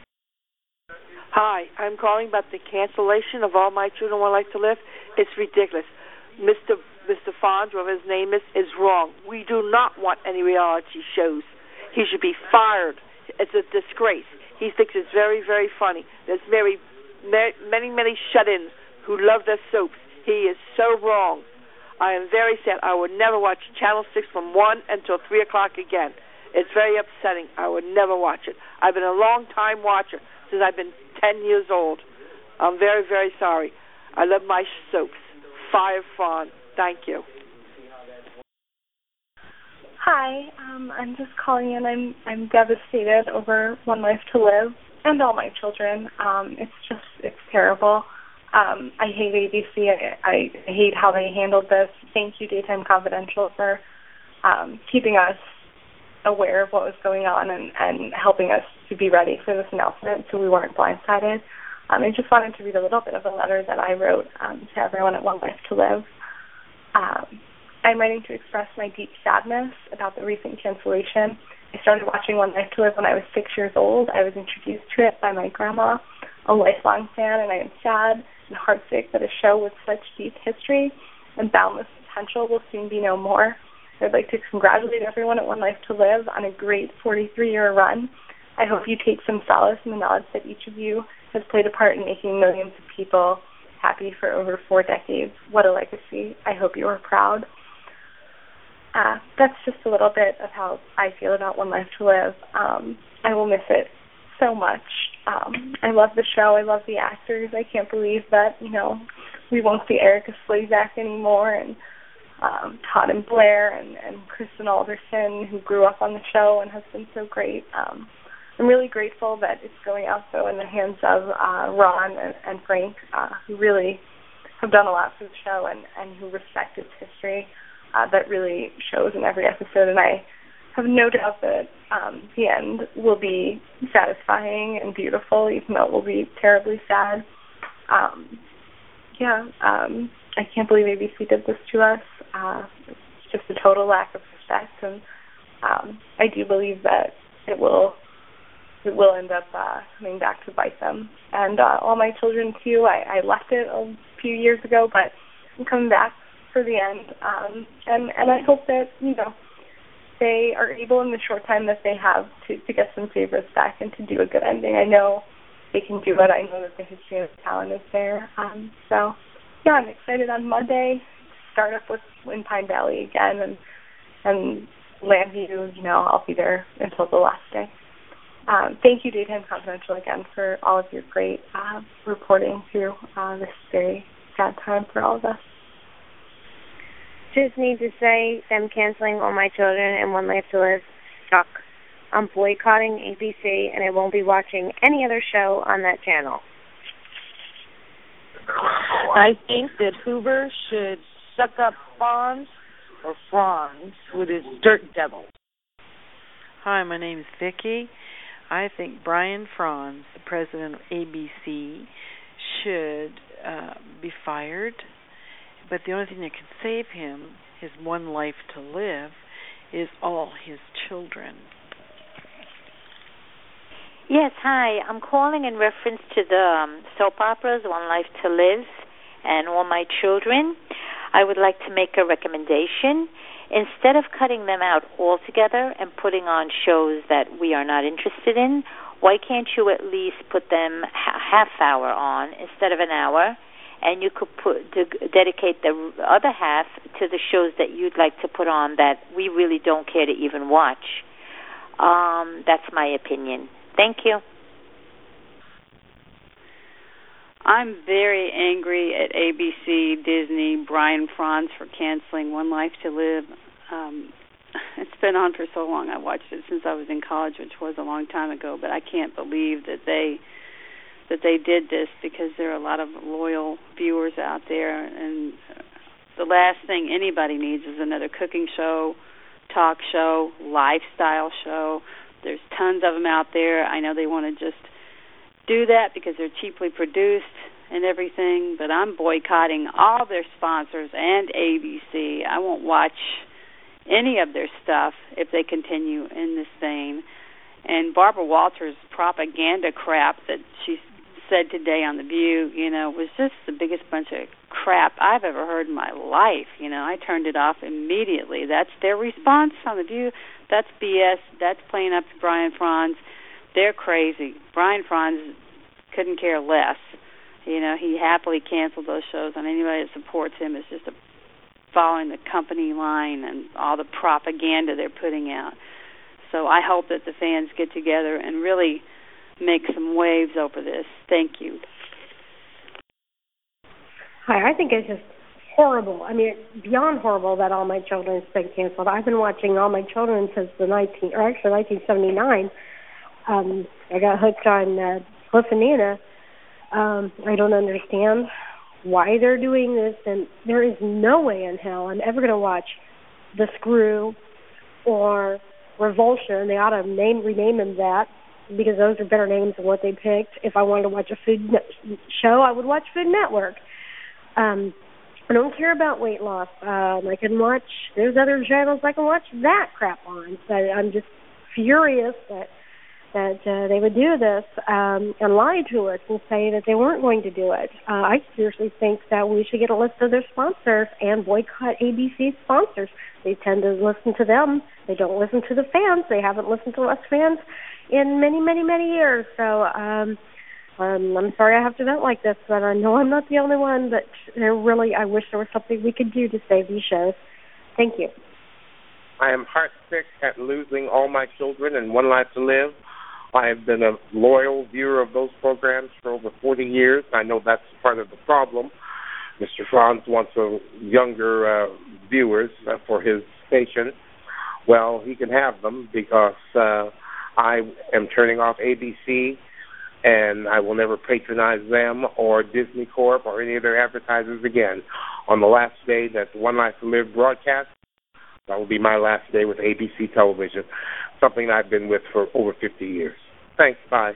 Hi, I'm calling about the cancellation of All My Children, One Life to Live. It's ridiculous. Mister Mister Fonz, whatever his name is, is wrong. We do not want any reality shows. He should be fired. It's a disgrace. He thinks it's very, very funny. There's very, many, many shut-ins who love their soaps. He is so wrong. I am very sad. I would never watch Channel six from one until three o'clock again. It's very upsetting. I would never watch it. I've been a long-time watcher since I've been ten years old. I'm very, very sorry. I love my soaps. Fire Fawn. Thank you. Hi, um, I'm just calling in. I'm I'm devastated over One Life to Live and All My Children. Um, it's just it's terrible. Um, I hate A B C. I, I hate how they handled this. Thank you, Daytime Confidential, for um, keeping us aware of what was going on and, and helping us to be ready for this announcement so we weren't blindsided. Um, I just wanted to read a little bit of a letter that I wrote um, to everyone at One Life to Live. Um, I'm writing to express my deep sadness about the recent cancellation. I started watching One Life to Live when I was six years old. I was introduced to it by my grandma, a lifelong fan, and I am sad and heartsick that a show with such deep history and boundless potential will soon be no more. I'd like to congratulate everyone at One Life to Live on a great forty-three-year run. I hope you take some solace in the knowledge that each of you has played a part in making millions of people happy for over four decades. What a legacy. I hope you are proud. Uh, that's just a little bit of how I feel about One Life to Live. Um, I will miss it so much. Um, I love the show. I love the actors. I can't believe that, you know, we won't see Erica Slezak anymore, and um, Todd and Blair and, and Kristen Alderson, who grew up on the show and has been so great. Um, I'm really grateful that it's going out, though, in the hands of uh, Ron and, and Frank, uh, who really have done a lot for the show and, and who respect its history. Uh, that really shows in every episode, and I have no doubt that um, the end will be satisfying and beautiful, even though it will be terribly sad. Um, yeah, um, I can't believe A B C did this to us. Uh, it's just a total lack of respect, and um, I do believe that it will it will end up uh, coming back to bite them. And uh, All My Children, too, I, I left it a few years ago, but I'm coming back for the end, um, and, and I hope that, you know, they are able in the short time that they have to, to get some favorites back and to do a good ending. I know they can do it. I know that the history and the talent is there. Um, so, yeah, I'm excited on Monday to start up with in Pine Valley again, and and Landview, you know, I'll be there until the last day. Um, thank you, Daytime Confidential, again, for all of your great uh, reporting through uh, this very sad time for all of us. Just need to say them canceling All My Children and One Life to Live suck. I'm boycotting A B C, and I won't be watching any other show on that channel. I think that Hoover should suck up Fonz or Franz with his dirt devil. Hi, my name is Vicki. I think Brian Franz, the president of A B C, should uh, be fired. But the only thing that can save him, his one life to live, is all his children. Yes, hi. I'm calling in reference to the um, soap operas, One Life to Live and All My Children. I would like to make a recommendation. Instead of cutting them out altogether and putting on shows that we are not interested in, why can't you at least put them a half hour on instead of an hour? And you could put de- dedicate the other half to the shows that you'd like to put on that we really don't care to even watch. Um, that's my opinion. Thank you. I'm very angry at A B C, Disney, Brian Franz for canceling One Life to Live. Um, it's been on for so long. I watched it since I was in college, which was a long time ago, but I can't believe that they that they did this because there are a lot of loyal viewers out there, and the last thing anybody needs is another cooking show, talk show, lifestyle show. There's tons of them out there. I know they want to just do that because they're cheaply produced and everything, but I'm boycotting all their sponsors and A B C. I won't watch any of their stuff if they continue in this vein. And Barbara Walters' propaganda crap that she said today on The View, you know, was just the biggest bunch of crap I've ever heard in my life. You know, I turned it off immediately. That's their response on The View. That's B S. That's playing up to Brian Franz. They're crazy. Brian Franz couldn't care less. You know, he happily canceled those shows, and anybody that supports him is just a, following the company line and all the propaganda they're putting out. So I hope that the fans get together and really make some waves over this. Thank you. Hi, I think it's just horrible. I mean, it's beyond horrible that All My Children has been canceled. I've been watching All My Children since the nineteen, or actually nineteen seventy-nine. Um, I got hooked on uh, Cliff and Nina. Um, I don't understand why they're doing this, and there is no way in hell I'm ever going to watch The Screw or Revulsion. They ought to name rename them that, because those are better names than what they picked. If I wanted to watch a food ne- show, I would watch Food Network. Um, I don't care about weight loss. Um, I can watch, there's other channels I can watch that crap on. So I'm just furious that that uh, they would do this um, and lie to us and say that they weren't going to do it. Uh, I seriously think that we should get a list of their sponsors and boycott A B C sponsors. They tend to listen to them. They don't listen to the fans. They haven't listened to us fans in many, many, many years. So um, um, I'm sorry I have to vent like this, but I know I'm not the only one. But there really, I wish there was something we could do to save these shows. Thank you. I am heartsick at losing All My Children and One Life to Live. I have been a loyal viewer of those programs for over forty years. I know that's part of the problem. Mister Franz wants a younger uh, viewers uh, for his station. Well, he can have them because uh, I am turning off A B C, and I will never patronize them or Disney Corp or any of their advertisers again. On the last day that One Life to Live broadcast, that will be my last day with A B C Television, something I've been with for over fifty years. Thanks, bye.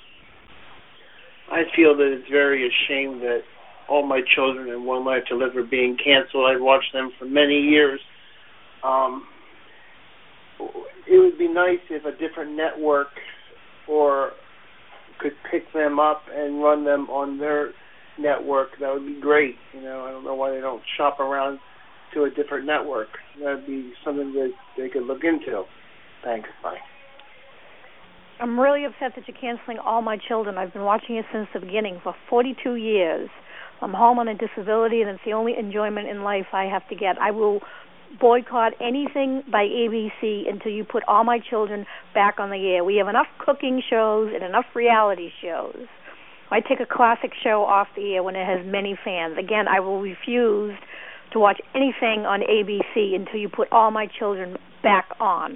I feel that it's very ashamed that All My Children and One Life to Live are being canceled. I've watched them for many years. Um, it would be nice if a different network or could pick them up and run them on their network. That would be great. You know, I don't know why they don't shop around to a different network. That would be something that they could look into. Thanks. Bye. I'm really upset that you're canceling All My Children. I've been watching it since the beginning for forty-two years. I'm home on a disability, and it's the only enjoyment in life I have to get. I will boycott anything by A B C until you put All My Children back on the air. We have enough cooking shows and enough reality shows. I take a classic show off the air when it has many fans. Again, I will refuse to watch anything on A B C until you put All My Children back on.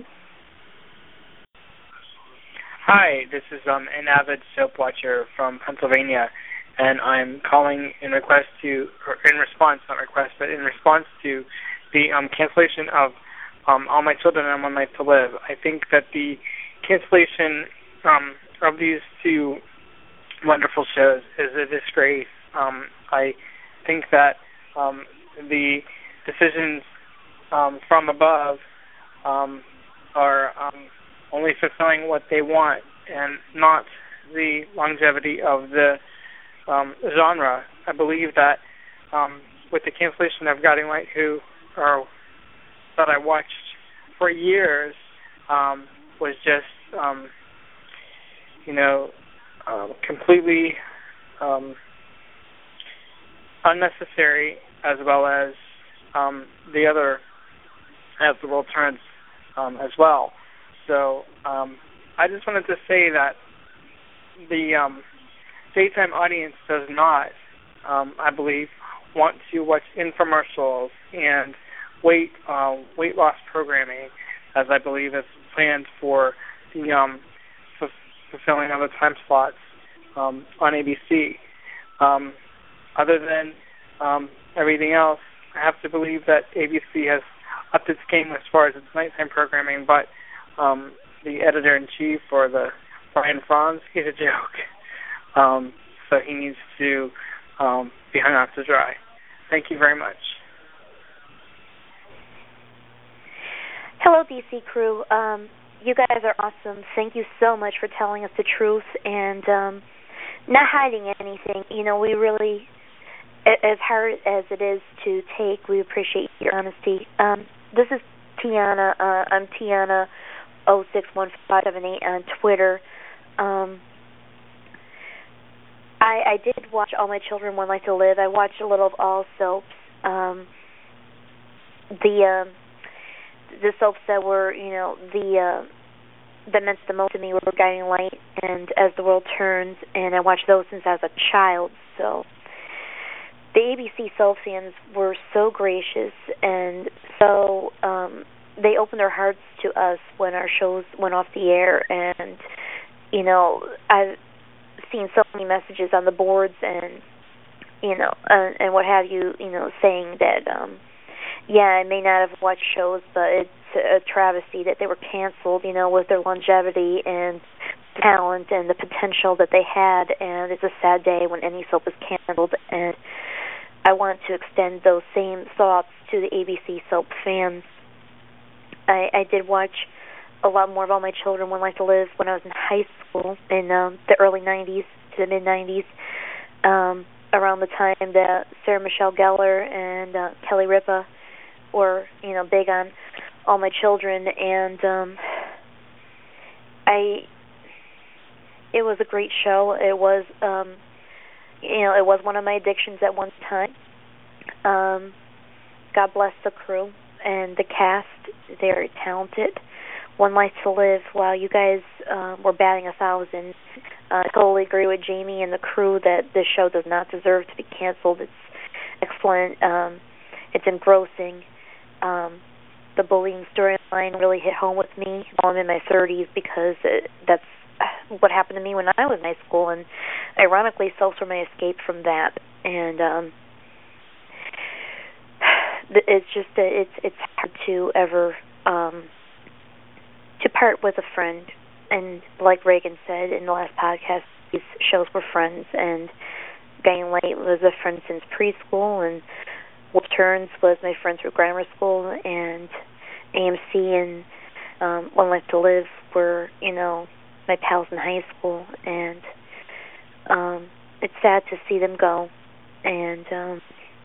Hi, this is um, an avid soap watcher from Pennsylvania, and I'm calling in request to, or in response, not request, but in response to the um, cancellation of um, All My Children and One Life to Live. I think that the cancellation um, of these two wonderful shows is a disgrace. Um, I think that um, the decisions um, from above um, are um, only fulfilling what they want and not the longevity of the um, genre. I believe that um, with the cancellation of Guiding Light, who or that I watched for years, um, was just um, you know um, completely um, unnecessary, as well as um, the other As the World Turns um, as well. So um, I just wanted to say that the um, daytime audience does not, um, I believe, want to watch infomercials and weight uh, weight loss programming, as I believe is planned for the um, f- fulfilling of the time slots um, on A B C. Um, other than um, everything else, I have to believe that A B C has upped its game as far as its nighttime programming, but um, the editor-in-chief, or the Brian Franz, he's a joke. Um, so he needs to um, be hung out to dry. Thank you very much. Hello, D C crew. Um, you guys are awesome. Thank you so much for telling us the truth and um, not hiding anything. You know, we really, as hard as it is to take, we appreciate your honesty. Um, this is Tiana. Uh, I'm Tiana oh six one five seven eight on Twitter. Um, I, I did watch All My Children, One Life to Live. I watched a little of all soaps. Um, the um, the soaps that were, you know, the uh, that meant the most to me were Guiding Light and As the World Turns, and I watched those since I was a child. So the A B C soap fans were so gracious, and so um, they opened their hearts to us when our shows went off the air. And you know, I've seen so many messages on the boards and you know uh, and what have you, you know, saying that um, yeah, I may not have watched shows, but it's a travesty that they were canceled, you know, with their longevity and talent and the potential that they had. And it's a sad day when any soap is canceled. And I want to extend those same thoughts to the A B C soap fans. I, I did watch a lot more of All My Children, One Life to Live when I was in high school in um, the early nineties to the mid-nineties, um, around the time that Sarah Michelle Gellar and uh, Kelly Ripa were, you know, big on All My Children. And um, I, it was a great show. It was, um, you know, it was one of my addictions at one time. Um, God bless the crew and the cast. They're very talented. One Life to Live, wow, you guys uh, were batting a thousand. Uh, I totally agree with Jamie and the crew that this show does not deserve to be canceled. It's excellent. Um, it's engrossing. Um, the bullying storyline really hit home with me while I'm in my thirties, because it, that's what happened to me when I was in high school, and ironically, soaps were my escape from that. And um, it's just it's it's hard to ever um, to part with a friend. And like Reagan said in the last podcast, these shows were friends, and Guiding Light was a friend since preschool, and World Turns was my friend through grammar school, and A M C and um, One Life to Live were, you know, my pals in high school. And um, it's sad to see them go, and um,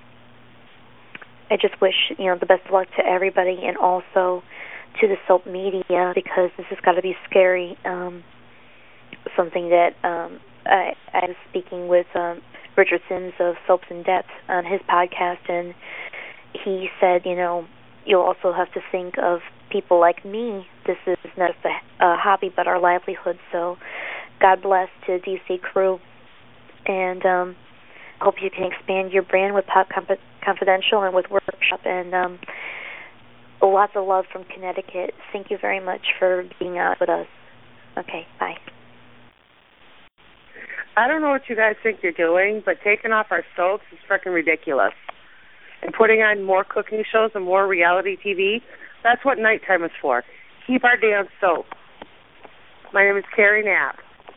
I just wish, you know, the best of luck to everybody, and also to the soap media, because this has got to be scary. Um, something that um, I, I was speaking with um, Richard Sims of Soaps in Depth on his podcast, and he said, you know, you'll also have to think of people like me. This is not just a, a hobby, but our livelihood. So God bless to D C crew, and um, hope you can expand your brand with Pop Comp- Confidential and with Workshop. And um, lots of love from Connecticut. Thank you very much for being out with us. Okay, bye. I don't know what you guys think you're doing, but taking off our soaps is freaking ridiculous. And putting on more cooking shows and more reality T V, that's what nighttime is for. Keep our damn soap. My name is Carrie Knapp.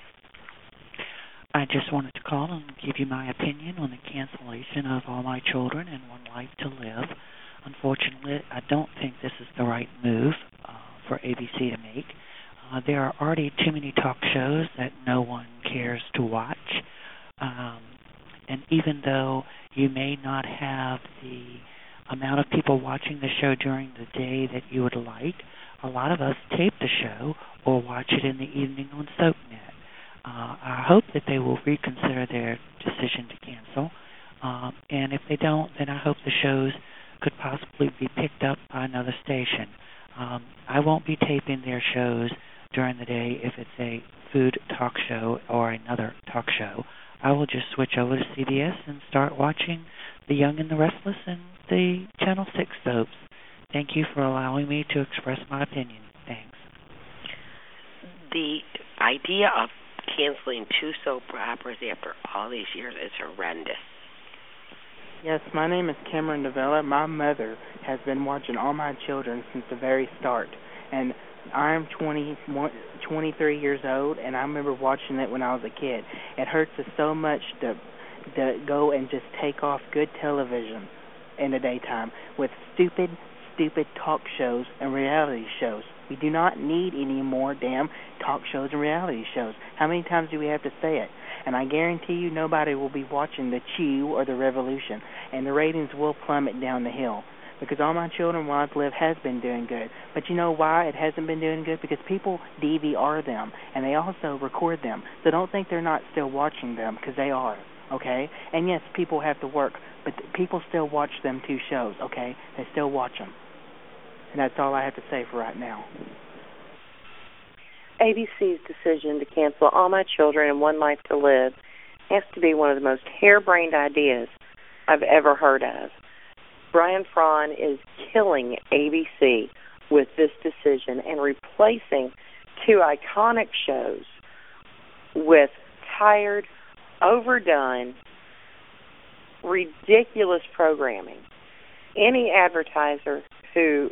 I just wanted to call and give you my opinion on the cancellation of All My Children and One Life to Live. Unfortunately, I don't think this is the right move uh, for A B C to make. Uh, there are already too many talk shows that no one cares to watch. Um, and even though you may not have the amount of people watching the show during the day that you would like, a lot of us tape the show or watch it in the evening on SoapNet. Uh, I hope that they will reconsider their decision to cancel. Um, and if they don't, then I hope the shows could possibly be picked up by another station. Um, I won't be taping their shows during the day if it's a food talk show or another talk show. I will just switch over to C B S and start watching The Young and the Restless and the Channel six soaps. Thank you for allowing me to express my opinion. Thanks. The idea of canceling two soap operas after all these years is horrendous. Yes, my name is Cameron Novella. My mother has been watching All My Children since the very start, and I'm twenty, twenty-three years old, and I remember watching it when I was a kid. It hurts us so much to to go and just take off good television in the daytime with stupid, stupid talk shows and reality shows. We do not need any more damn talk shows and reality shows. How many times do we have to say it? And I guarantee you nobody will be watching The Chew or The Revolution, and the ratings will plummet down the hill. Because All My Children, One Life to Live has been doing good. But you know why it hasn't been doing good? Because people D V R them, and they also record them. So don't think they're not still watching them, because they are, okay? And yes, people have to work, but people still watch them two shows, okay? They still watch them. And that's all I have to say for right now. A B C's decision to cancel All My Children and One Life to Live has to be one of the most harebrained ideas I've ever heard of. Brian Frahn is killing A B C with this decision and replacing two iconic shows with tired, overdone, ridiculous programming. Any advertiser who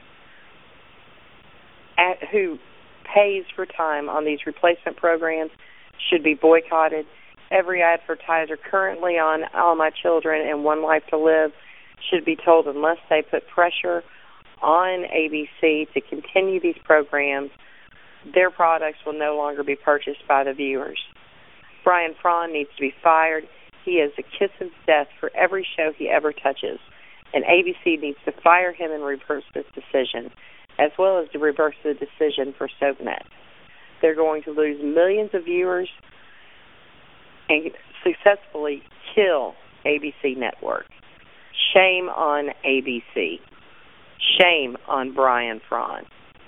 at, who pays for time on these replacement programs should be boycotted. Every advertiser currently on All My Children and One Life to Live should be told unless they put pressure on A B C to continue these programs, their products will no longer be purchased by the viewers. Brian Frahn needs to be fired. He is a kiss of death for every show he ever touches, and A B C needs to fire him and reverse this decision, as well as to reverse the decision for SoapNet. They're going to lose millions of viewers and successfully kill A B C Network. Shame on A B C. Shame on Brian Frahn.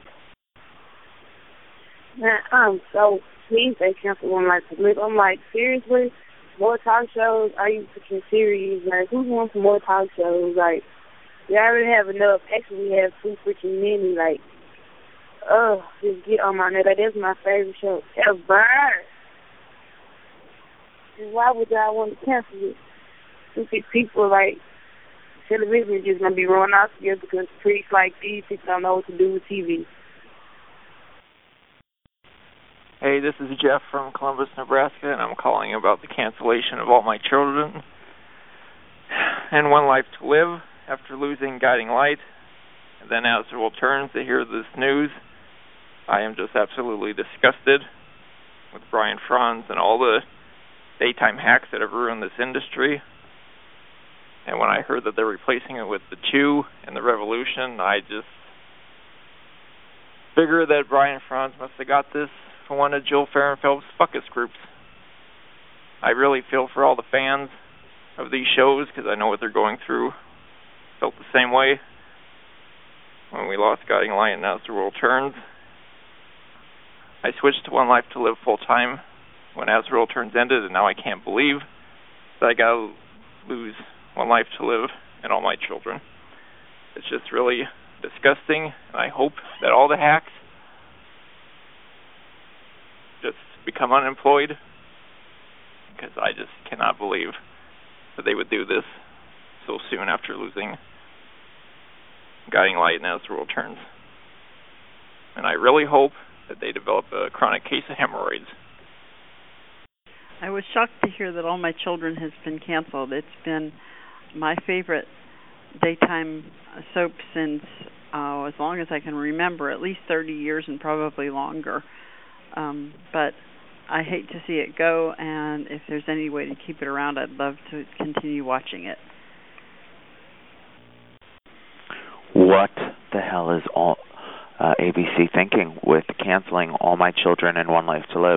Man, I'm so pleased they canceled One Life to Live. I'm like, seriously? More talk shows? Are you freaking serious? Like, who wants more talk shows? Like, we already have enough. Actually, we have too freaking many. Like, ugh, just get on my nerves. Like, that's my favorite show ever. And why would y'all want to cancel it? Stupid people, like, television is just going to be run off here because freaks like these people don't know what to do with T V. Hey, this is Jeff from Columbus, Nebraska, and I'm calling about the cancellation of All My Children and One Life to Live after losing Guiding Light. And then as the world turns to hear this news, I am just absolutely disgusted with Brian Frahn and all the daytime hacks that have ruined this industry. And when I heard that they're replacing it with The Chew and The Revolution, I just figured that Brian Frahn must have got this from one of Jill Fahrenfeld's fuckus groups. I really feel for all the fans of these shows because I know what they're going through. Felt the same way when we lost Guiding Light and As the World Turns. I switched to One Life to Live full time when As the World Turns ended, and now I can't believe that I gotta lose One Life to Live and All My Children. It's just really disgusting, and I hope that all the hacks just become unemployed, because I just cannot believe that they would do this so soon after losing Guiding Light and As the World Turns. And I really hope that they develop a chronic case of hemorrhoids. I was shocked to hear that All My Children has been canceled. It's been my favorite daytime soap since uh, as long as I can remember, at least thirty years and probably longer. Um, but I hate to see it go, and if there's any way to keep it around, I'd love to continue watching it. What the hell is all uh, A B C thinking with canceling All My Children and One Life to Live?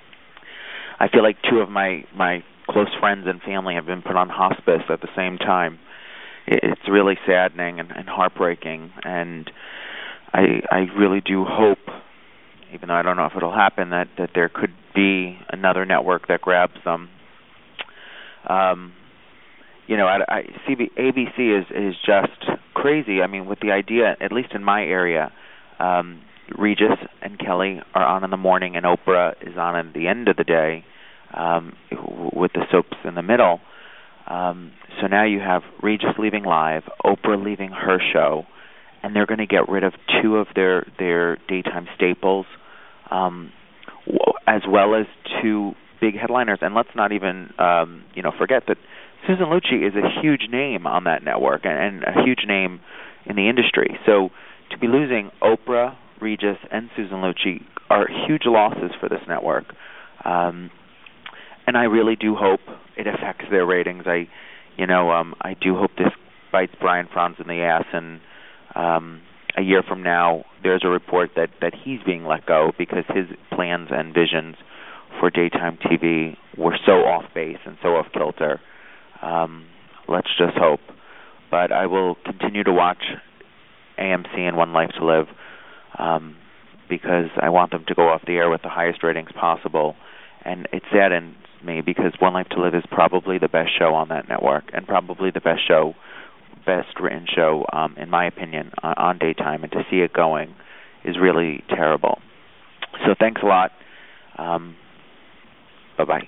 I feel like two of my, my close friends and family have been put on hospice at the same time. It's really saddening and, and heartbreaking, and I I really do hope, even though I don't know if it'll happen, that, that there could be another network that grabs them. Um, you know, I, I, C B, A B C is, is just crazy. I mean, with the idea, at least in my area, um, Regis and Kelly are on in the morning, and Oprah is on at the end of the day, um, with the soaps in the middle. Um, so now you have Regis leaving live, Oprah leaving her show, and they're going to get rid of two of their, their daytime staples, um, as well as two big headliners. And let's not even, um, you know, forget that Susan Lucci is a huge name on that network and, and a huge name in the industry. So to be losing Oprah, Regis, and Susan Lucci are huge losses for this network. Um, and I really do hope it affects their ratings. I, you know, um, I do hope this bites Brian Franz in the ass, and um, a year from now, there's a report that, that he's being let go because his plans and visions for daytime T V were so off base and so off kilter. Um, let's just hope. But I will continue to watch A M C and One Life to Live um, because I want them to go off the air with the highest ratings possible. And it saddens me because One Life to Live is probably the best show on that network, and probably the best show, best written show, um, in my opinion, on, on daytime. And to see it going is really terrible. So thanks a lot. Um, bye-bye.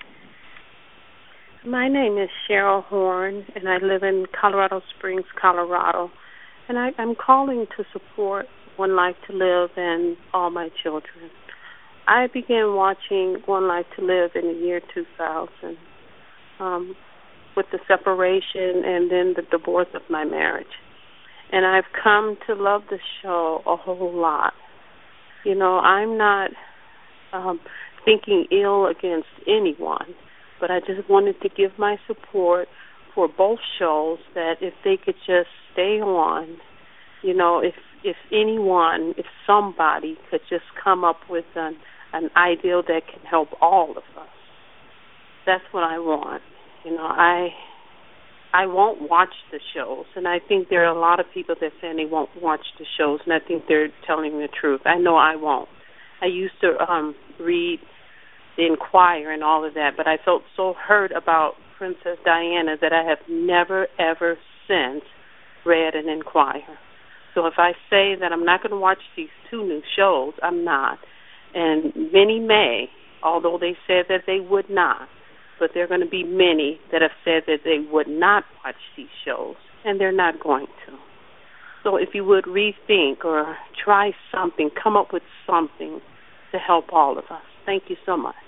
My name is Cheryl Horn, and I live in Colorado Springs, Colorado. And I, I'm calling to support One Life to Live and All My Children. I began watching One Life to Live in the year two thousand um, with the separation and then the divorce of my marriage. And I've come to love the show a whole lot. You know, I'm not um, thinking ill against anyone, but I just wanted to give my support for both shows, that if they could just stay on, you know, if if anyone, if somebody could just come up with an, an ideal that can help all of us. That's what I want. You know, I I won't watch the shows, and I think there are a lot of people that say they won't watch the shows, and I think they're telling the truth. I know I won't. I used to um, read the Inquirer and all of that, but I felt so hurt about Princess Diana that I have never, ever since read an Inquirer. So if I say that I'm not going to watch these two new shows, I'm not. And many may, although they said that they would not. But there are going to be many that have said that they would not watch these shows, and they're not going to. So if you would rethink or try something, come up with something to help all of us. Thank you so much.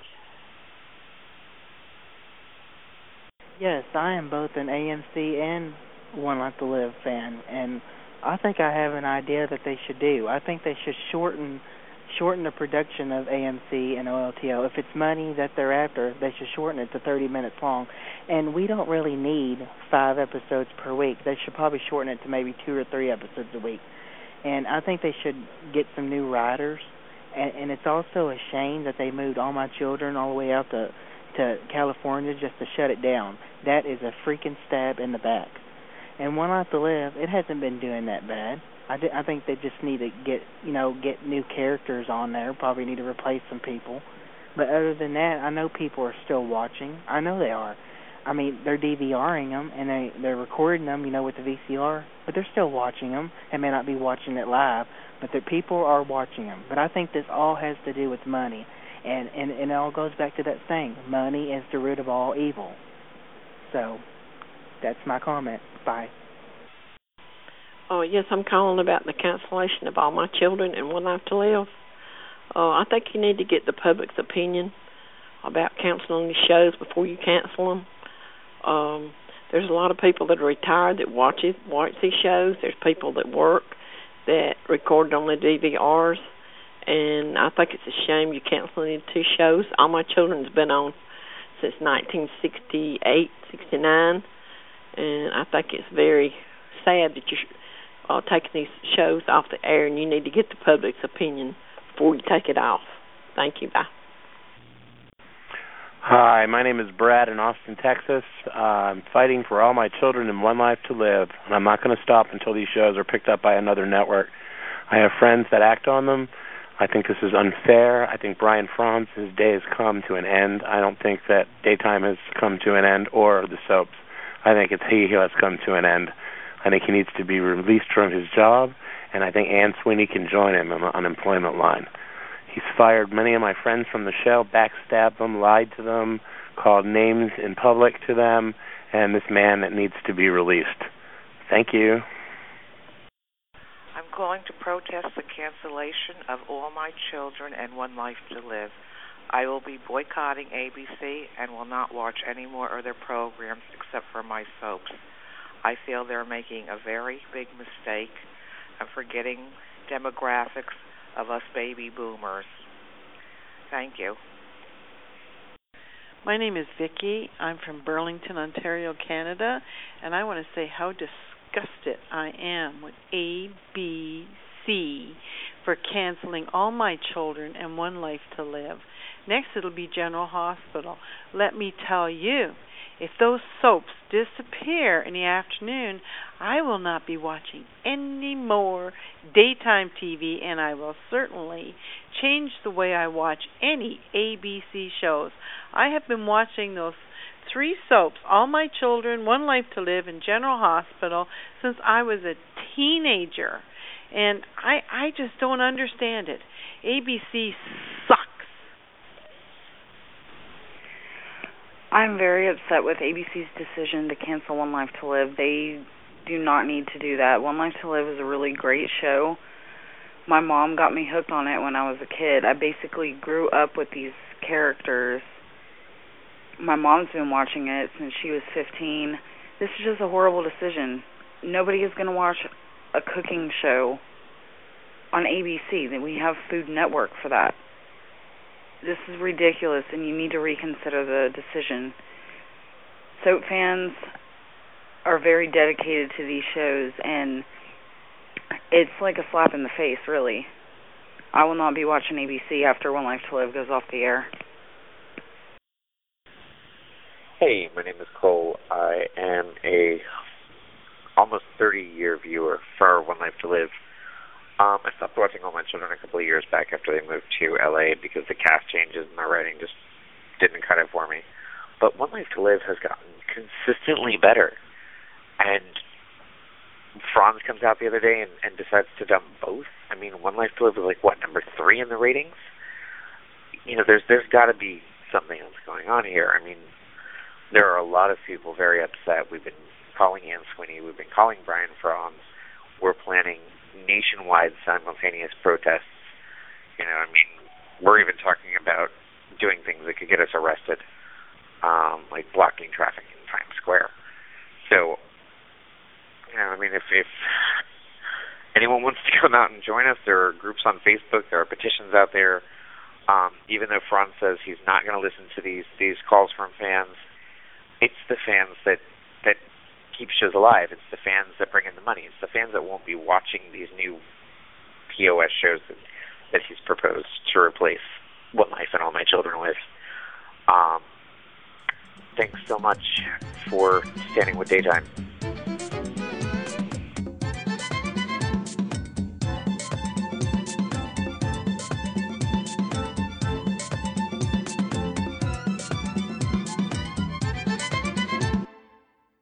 Yes, I am both an A M C and One Life to Live fan, and I think I have an idea that they should do. I think they should shorten shorten the production of A M C and O L T L. If it's money that they're after, they should shorten it to thirty minutes long. And we don't really need five episodes per week. They should probably shorten it to maybe two or three episodes a week. And I think they should get some new writers. And, and it's also a shame that they moved All My Children all the way out to, to California just to shut it down. That is a freaking stab in the back. And One Life to Live, it hasn't been doing that bad. I, th- I think they just need to get, you know, get new characters on there. Probably need to replace some people. But other than that, I know people are still watching. I know they are. I mean, they're DVRing them, and they, they're recording them, you know, with the V C R. But they're still watching them. They may not be watching it live, but the people are watching them. But I think this all has to do with money. And, and, and it all goes back to that thing. Money is the root of all evil. So that's my comment. Bye. Oh, yes, I'm calling about the cancellation of All My Children and One Life to Live. Uh, I think you need to get the public's opinion about canceling the shows before you cancel them. Um, there's a lot of people that are retired that watch it, watch these shows. There's people that work that record on the D V Rs, and I think it's a shame you're canceling the two shows. All My Children's been on since nineteen sixty-eight, sixty-nine, and I think it's very sad that you're uh, taking these shows off the air, and you need to get the public's opinion before you take it off. Thank you. Bye. Hi, my name is Brad in Austin, Texas. Uh, I'm fighting for All My Children and One Life to Live, and I'm not going to stop until these shows are picked up by another network. I have friends that act on them. I think this is unfair. I think Brian Franz's day has come to an end. I don't think that daytime has come to an end or the soaps. I think it's he who has come to an end. I think he needs to be released from his job, and I think Ann Sweeney can join him on the unemployment line. He's fired many of my friends from the show, backstabbed them, lied to them, called names in public to them, and this man that needs to be released. Thank you. I'm calling to protest the cancellation of All My Children and One Life to Live. I will be boycotting A B C and will not watch any more of their programs except for my soaps. I feel they're making a very big mistake of forgetting demographics of us baby boomers. Thank you. My name is Vicki. I'm from Burlington, Ontario, Canada, and I want to say how disgusted I am with A B C for canceling All My Children and One Life to Live. Next it'll be General Hospital. Let me tell you, if those soaps disappear in the afternoon, I will not be watching any more daytime T V, and I will certainly change the way I watch any A B C shows. I have been watching those three soaps, All My Children, One Life to Live, and General Hospital, since I was a teenager, and I, I just don't understand it. A B C sucks. I'm very upset with A B C's decision to cancel One Life to Live. They do not need to do that. One Life to Live is a really great show. My mom got me hooked on it when I was a kid. I basically grew up with these characters. My mom's been watching it since she was fifteen. This is just a horrible decision. Nobody is going to watch a cooking show on A B C. We have Food Network for that. This is ridiculous, and you need to reconsider the decision. Soap fans are very dedicated to these shows, and it's like a slap in the face, really. I will not be watching A B C after One Life to Live goes off the air. Hey, my name is Cole. I am a almost thirty-year viewer for One Life to Live. Um, I stopped watching All My Children a couple of years back after they moved to L A because the cast changes and the writing just didn't cut it for me. But One Life to Live has gotten consistently better. And Franz comes out the other day and, and decides to dump both. I mean, One Life to Live is like, what, number three in the ratings? You know, there's there's got to be something else going on here. I mean, there are a lot of people very upset. We've been calling Ann Sweeney. We've been calling Brian Franz. We're planning nationwide simultaneous protests. You know, I mean, we're even talking about doing things that could get us arrested, um, like blocking traffic in Times Square. So, you know, I mean, if, if anyone wants to come out and join us, there are groups on Facebook, there are petitions out there. Um, even though Franz says he's not going to listen to these these calls from fans, it's the fans that that keep shows alive. It's the fans that bring in the money. It's the fans that won't be watching these new P O S shows that, that he's proposed to replace One Life and All My Children with. Um, thanks so much for standing with Daytime.